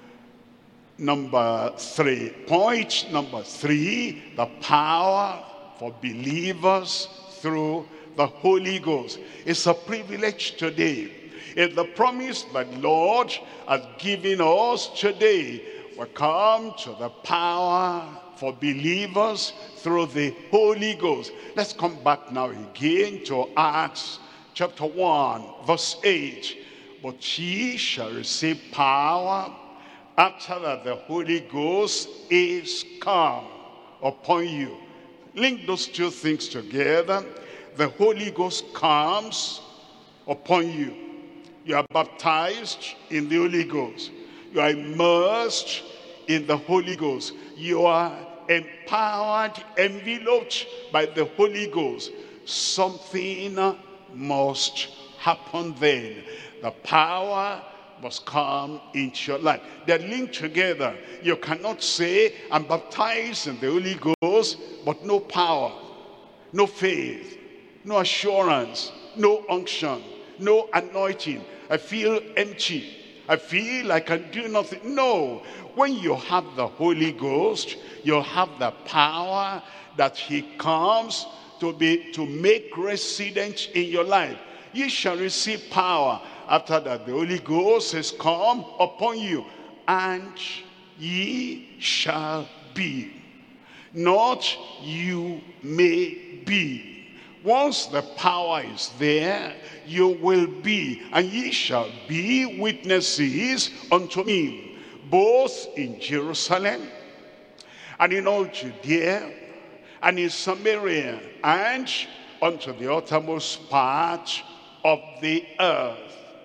S1: number three. Point number three, the power for believers through the Holy Ghost. It's a privilege today. It's the promise that Lord has given us today. We come to the power for believers through the Holy Ghost. Let's come back now again to Acts chapter one, verse eight. But ye shall receive power after that the Holy Ghost is come upon you. Link those two things together. The Holy Ghost comes upon you. You are baptized in the Holy Ghost. You are immersed in the Holy Ghost. You are empowered, enveloped by the Holy Ghost. Something must happen then. The power must come into your life. They're linked together. You cannot say, I'm baptized in the Holy Ghost, but no power, no faith, no assurance, no unction, no anointing. I feel empty. I feel I can do nothing. No. When you have the Holy Ghost, you have the power that he comes to be to make resident in your life. Ye shall receive power after that the Holy Ghost has come upon you, and ye shall be. Not you may be. Once the power is there, you will be, and ye shall be witnesses unto me, both in Jerusalem and in all Judea and in Samaria and unto the uttermost part of the earth.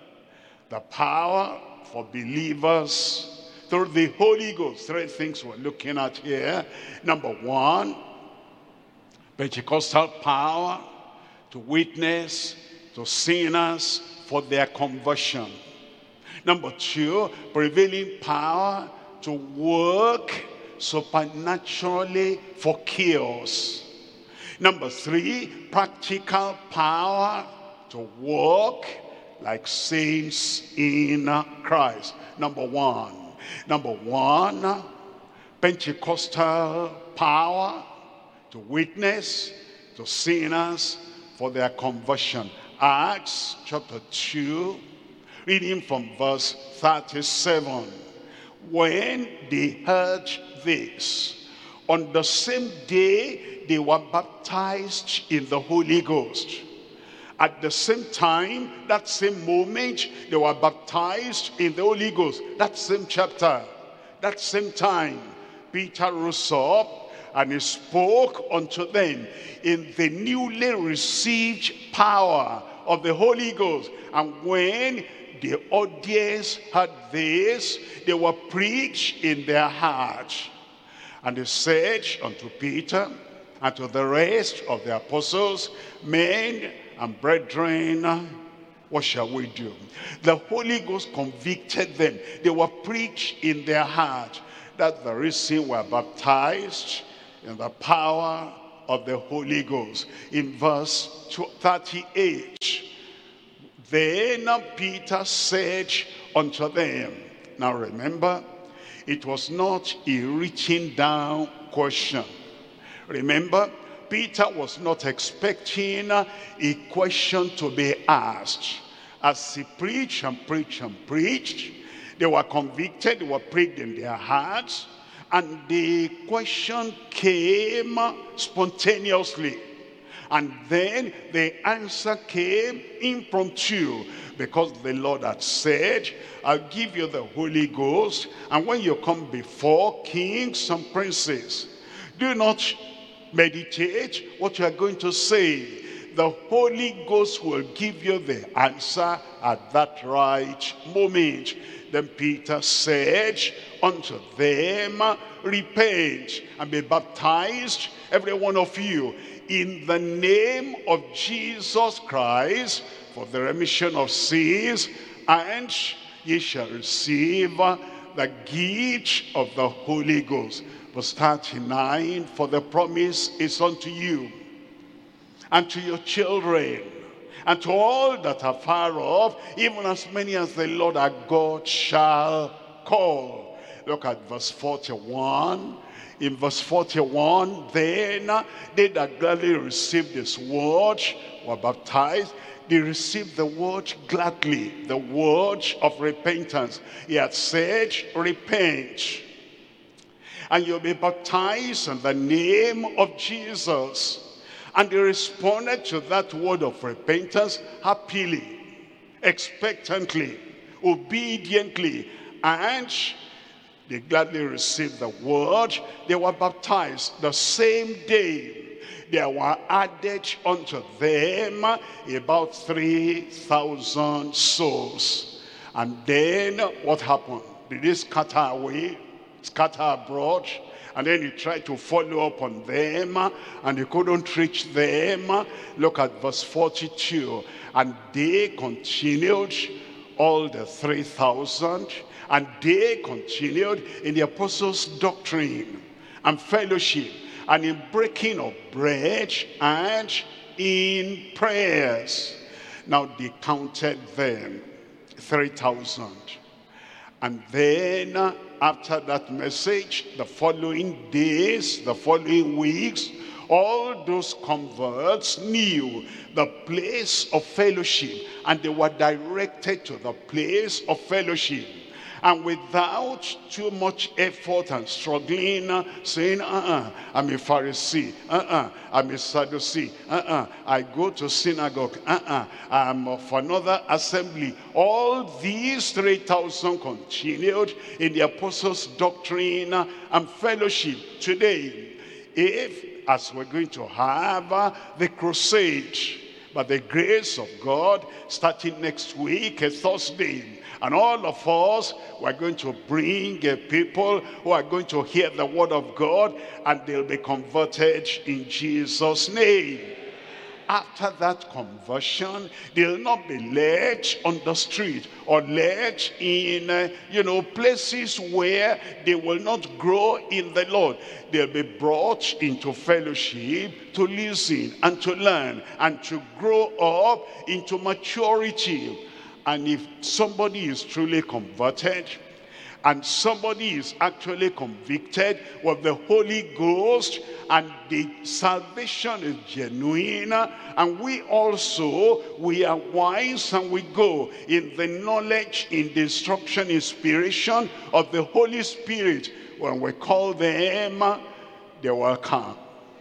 S1: The power for believers through the Holy Ghost. Three things we're looking at here. Number one, Pentecostal power to witness to sinners for their conversion. Number two, prevailing power to work supernaturally for cures. Number three, practical power to walk like saints in Christ. Number one. Number one, Pentecostal power to witness to sinners for their conversion. Acts chapter two, reading from verse thirty-seven. When they heard this, on the same day they were baptized in the Holy Ghost. At the same time, that same moment, they were baptized in the Holy Ghost. That same chapter, that same time, Peter rose up and he spoke unto them in the newly received power of the Holy Ghost. And when the audience heard this, they were preached in their hearts. And they said unto Peter and to the rest of the apostles, men and brethren, what shall we do? The Holy Ghost convicted them. They were preached in their heart. That's the reason we're baptized in the power of the Holy Ghost. In verse thirty-eight, then Peter said unto them, now remember, it was not a written down question. Remember, Peter was not expecting a question to be asked. As he preached and preached and preached, they were convicted, they were pricked in their hearts, and the question came spontaneously. And then the answer came impromptu, because the Lord had said, I'll give you the Holy Ghost, and when you come before kings and princes, do not meditate what you are going to say. The Holy Ghost will give you the answer at that right moment. Then Peter said unto them, repent and be baptized, every one of you, in the name of Jesus Christ, for the remission of sins, and ye shall receive the gift of the Holy Ghost. Verse thirty-nine, for the promise is unto you, and to your children, and to all that are far off, even as many as the Lord our God shall call. Look at verse forty-one. In verse forty-one, then they that gladly received this word were baptized. They received the word gladly, the word of repentance. He had said, repent, and you'll be baptized in the name of Jesus. And they responded to that word of repentance happily, expectantly, obediently, and they gladly received the word. They were baptized the same day. There were added unto them about three thousand souls. And then what happened? Did they scatter away, scatter abroad? And then he tried to follow up on them, and he couldn't reach them. Look at verse forty-two. And they continued, all the three thousand, and they continued in the apostles' doctrine and fellowship, and in breaking of bread, and in prayers. Now they counted them, three thousand. And then after that message, the following days, the following weeks, all those converts knew the place of fellowship, and they were directed to the place of fellowship. And without too much effort and struggling, uh, saying, uh-uh, I'm a Pharisee, uh-uh, I'm a Sadducee, uh-uh, I go to synagogue, uh-uh, I'm of another assembly. All these three thousand continued in the apostles' doctrine and fellowship. Today, if, as we're going to have uh, the crusade, by the grace of God, starting next week, a Thursday. And all of us, we're going to bring uh, people who are going to hear the word of God, and they'll be converted in Jesus' name. After that conversion, they'll not be led on the street or led in, uh, you know, places where they will not grow in the Lord. They'll be brought into fellowship to listen and to learn and to grow up into maturity. And if somebody is truly converted, and somebody is actually convicted with the Holy Ghost, and the salvation is genuine, and we also, we are wise, and we go in the knowledge, in the instruction, inspiration of the Holy Spirit, when we call them, they will come.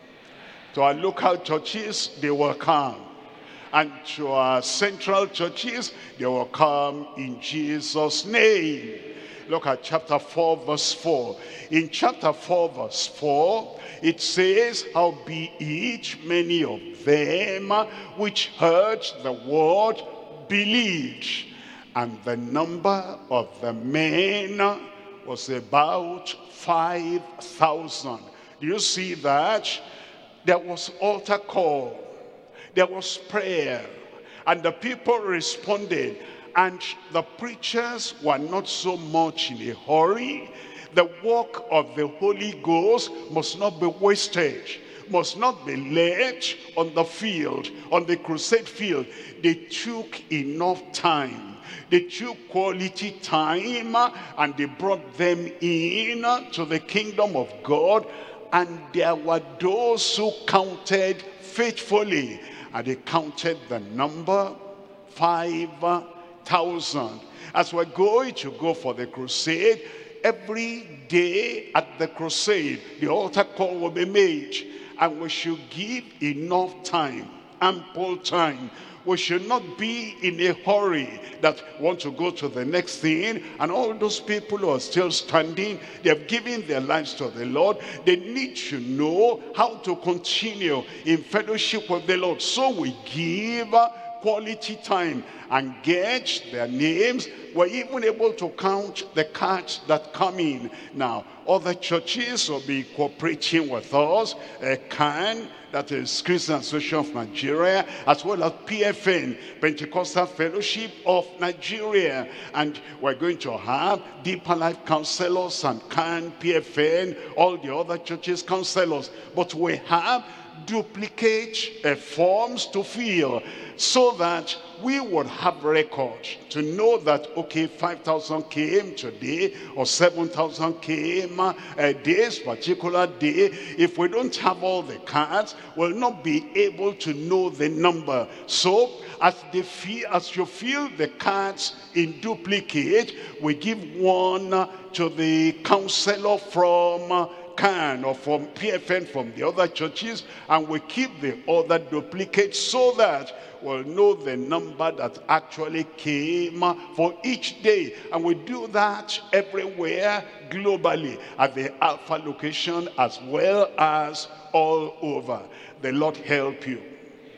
S1: To our local churches, they will come. And to our central churches, they will come in Jesus' name. Look at chapter four, verse four. In chapter four, verse four, it says, howbeit many of them which heard the word believed, and the number of the men was about five thousand. Do you see that? There was altar call, there was prayer, and the people responded. And the preachers were not so much in a hurry. The work of the Holy Ghost must not be wasted, must not be left on the field, on the crusade field. They took enough time. They took quality time, and they brought them in to the kingdom of God. And there were those who counted faithfully, and they counted the number five thousand. As we're going to go for the crusade, every day at the crusade, the altar call will be made, and we should give enough time, ample time. We should not be in a hurry that want to go to the next thing. And all those people who are still standing, they have given their lives to the Lord. They need to know how to continue in fellowship with the Lord. So we give quality time and get their names. We're even able to count the cards that come in. Now, other churches will be cooperating with us. Uh, CAN, that is Christian Association of Nigeria, as well as P F N, Pentecostal Fellowship of Nigeria. And we're going to have Deeper Life counselors and CAN, P F N, all the other churches counselors. But we have duplicate uh, forms to fill, so that we would have record to know that, okay, five thousand came today, or seven thousand came uh, this particular day. If we don't have all the cards, we'll not be able to know the number. So as they feel, as you fill the cards in duplicate, we give one uh, to the counselor from uh, CAN or from P F N, from the other churches, and we keep the other duplicates so that we'll know the number that actually came for each day. And we do that everywhere globally, at the Alpha location as well as all over. The Lord help you.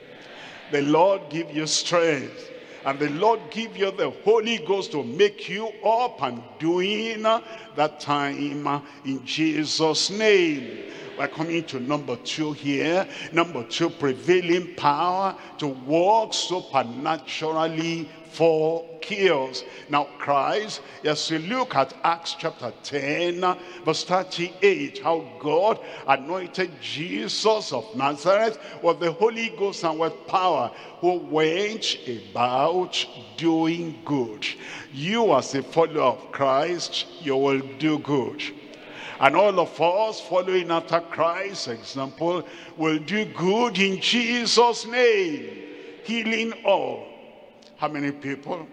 S1: The Lord give you strength. And the Lord give you the Holy Ghost to make you up and doing that time in Jesus' name. We're coming to number two here. Number two, prevailing power to work supernaturally for cures. Now Christ, as we look at Acts chapter ten, verse thirty-eight, how God anointed Jesus of Nazareth with the Holy Ghost and with power, who went about doing good. You as a follower of Christ, you will do good. And all of us following after Christ's example will do good in Jesus' name. Healing all. How many people?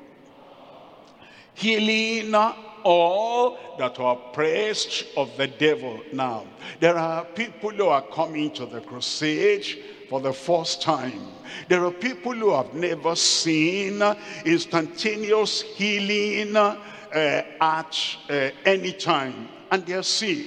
S1: Healing all that are oppressed of the devil. Now, there are people who are coming to the crusade for the first time. There are people who have never seen instantaneous healing uh, at uh, any time. And they're sick.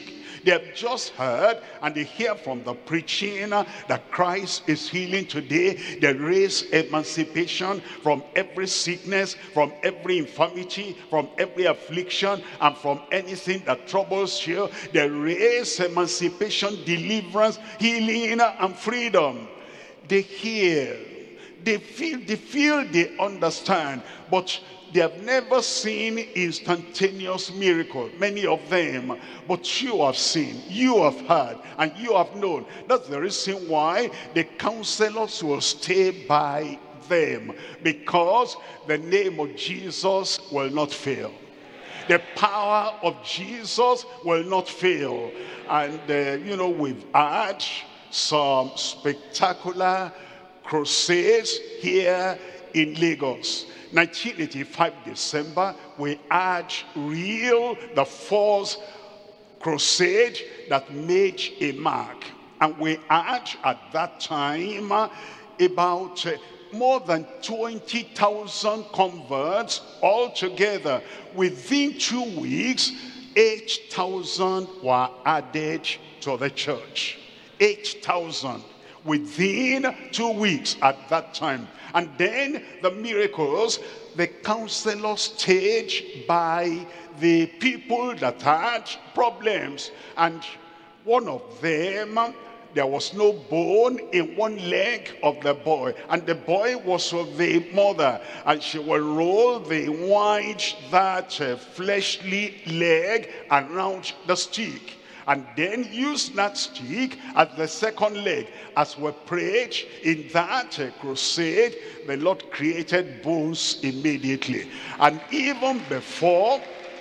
S1: They have just heard, and they hear from the preaching that Christ is healing today. There is emancipation from every sickness, from every infirmity, from every affliction, and from anything that troubles you. There is emancipation, deliverance, healing, and freedom. They hear, they feel, they feel, they understand, but they have never seen instantaneous miracle, many of them. But you have seen, you have heard, and you have known. That's the reason why the counselors will stay by them, because the name of Jesus will not fail. The power of Jesus will not fail. And uh, you know, we've had some spectacular crusades here in Lagos. nineteen eighty-five December, we had real, the fourth crusade that made a mark. And we had at that time about uh, more than twenty thousand converts altogether. Within two weeks, eight thousand were added to the church. eight thousand within two weeks at that time. And then the miracles, the counselors stayed by the people that had problems. And one of them, there was no bone in one leg of the boy, and the boy was of the mother, and she will roll the wide, that uh, fleshly leg around the stick, and then use that stick as the second leg. As we prayed in that uh, crusade, the Lord created bones immediately. And even before,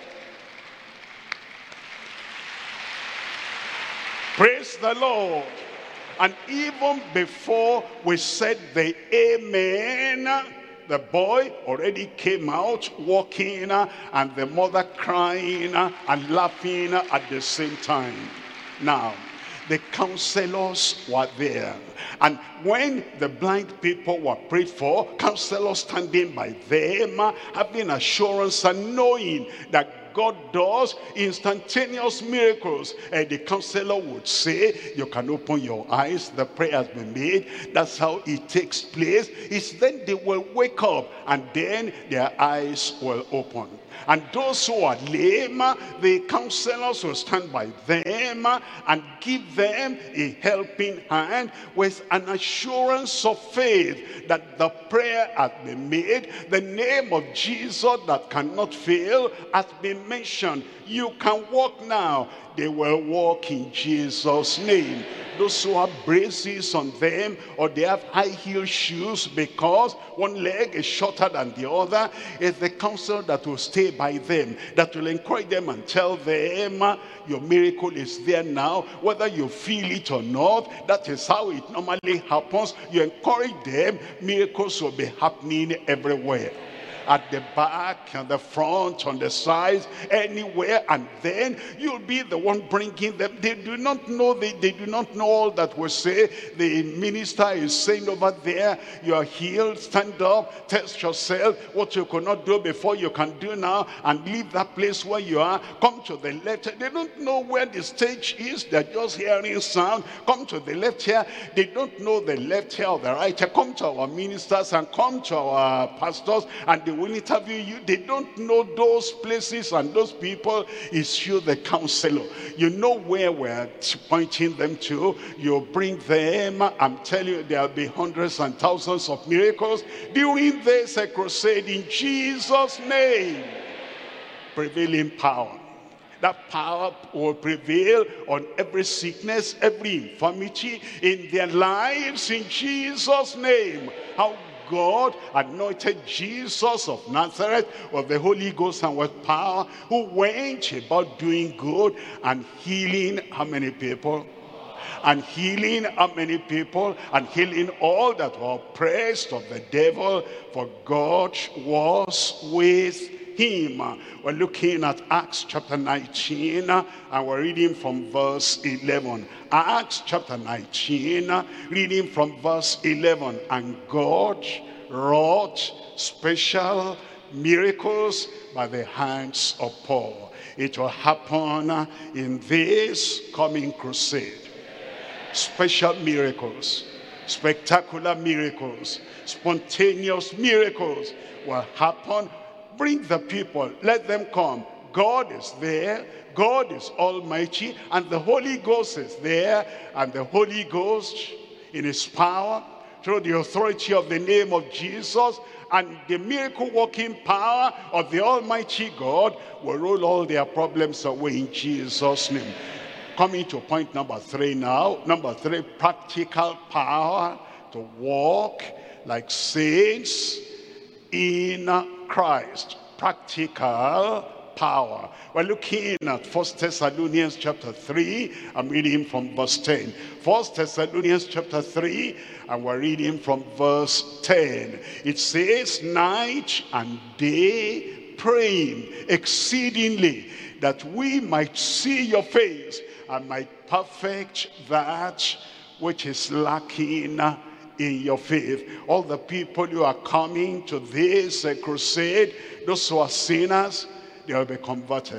S1: praise the Lord, and even before we said the amen, the boy already came out walking, and the mother crying and laughing at the same time. Now, the counselors were there, and when the blind people were prayed for, counselors standing by them, having assurance and knowing that God does instantaneous miracles. And the counselor would say, you can open your eyes, the prayer has been made. That's how it takes place. It's then they will wake up, and then their eyes will open. And those who are lame, the counselors will stand by them and give them a helping hand with an assurance of faith that the prayer has been made. The name of Jesus that cannot fail has been mentioned. You can walk now. They will walk in Jesus' name. Those who have braces on them, or they have high heel shoes because one leg is shorter than the other, it's the counselor that will stay by them, that will encourage them and tell them, your miracle is there now, whether you feel it or not. That is how it normally happens. You encourage them, miracles will be happening everywhere. At the back, on the front, on the sides, anywhere, and then you'll be the one bringing them. They do not know, they, they do not know all that we say. The minister is saying over there, you are healed, stand up, test yourself. What you could not do before, you can do now, and leave that place where you are. Come to the left. They don't know where the stage is. They're just hearing sound. Come to the left here. They don't know the left here or the right here. Come to our ministers and come to our pastors, and they will interview you. They don't know those places and those people. It's you, the counselor. You know where we're pointing them to. You bring them. I'm telling you, there'll be hundreds and thousands of miracles during this crusade in Jesus' name. Prevailing power. That power will prevail on every sickness, every infirmity in their lives in Jesus' name. How God anointed Jesus of Nazareth with the Holy Ghost and with power, who went about doing good and healing how many people? And healing how many people? And healing all that were oppressed of the devil, for God was with him. We're looking at Acts chapter nineteen, and we're reading from verse eleven. Acts chapter nineteen, reading from verse eleven. And God wrought special miracles by the hands of Paul. It will happen in this coming crusade. Special miracles, spectacular miracles, spontaneous miracles will happen. Bring the people, let them come. God is there, God is almighty, and the Holy Ghost is there, and the Holy Ghost in his power, through the authority of the name of Jesus, and the miracle working power of the Almighty God will roll all their problems away in Jesus' name. Coming to point number three now. Number three, practical power to walk like saints in Christ. Practical power. We're looking at First Thessalonians chapter three. I'm reading from verse ten. First Thessalonians chapter three, and we're reading from verse ten. It says, night and day praying exceedingly, that we might see your face, and might perfect that which is lacking in your faith. All the people who are coming to this uh, crusade, those who are sinners, they will be converted.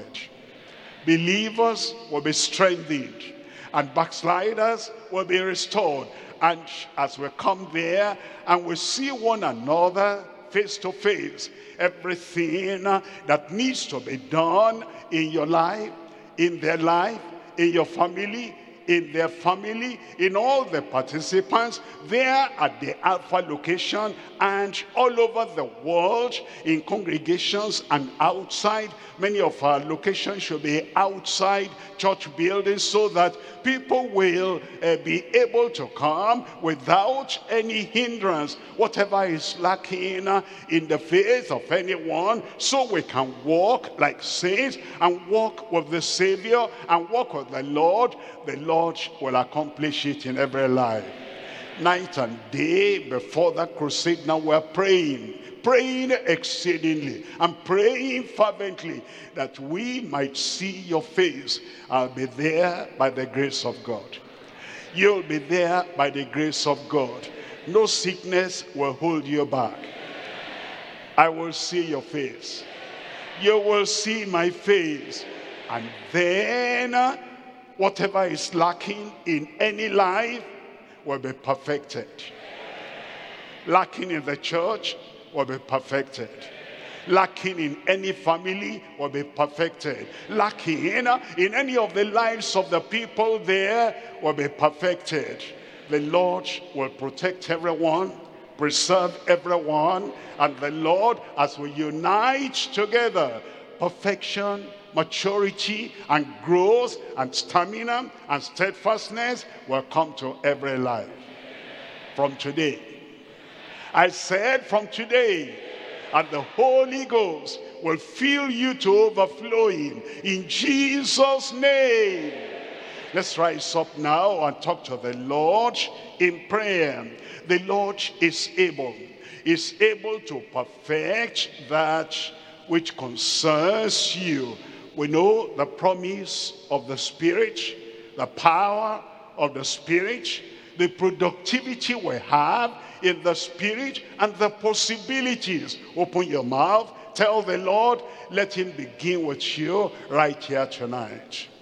S1: Believers will be strengthened, and backsliders will be restored. And as we come there and we see one another face to face, everything that needs to be done in your life, in their life, in your family, in their family, in all the participants there at the Alpha location and all over the world, in congregations and outside. Many of our locations should be outside church buildings, so that people will uh, be able to come without any hindrance. Whatever is lacking uh, in the faith of anyone, so we can walk like saints and walk with the Savior and walk with the Lord. The Lord will accomplish it in every life. Night and day before that crusade, now we're praying. Praying exceedingly and praying fervently that we might see your face. I'll be there by the grace of God. You'll be there by the grace of God. No sickness will hold you back. I will see your face. You will see my face. And then uh, whatever is lacking in any life will be perfected. Lacking in the church will be perfected. Lacking in any family will be perfected. Lacking in, in any of the lives of the people there will be perfected. The Lord will protect everyone, preserve everyone, and the Lord, as we unite together, perfection, maturity, and growth, and stamina, and steadfastness will come to every life. From today, I said from today, and the Holy Ghost will fill you to overflowing in Jesus' name. Let's rise up now and talk to the Lord in prayer. The Lord is able, is able to perfect that which concerns you. We know the promise of the Spirit, the power of the Spirit, the productivity we have in the Spirit, and the possibilities. Open your mouth, tell the Lord, let him begin with you right here tonight.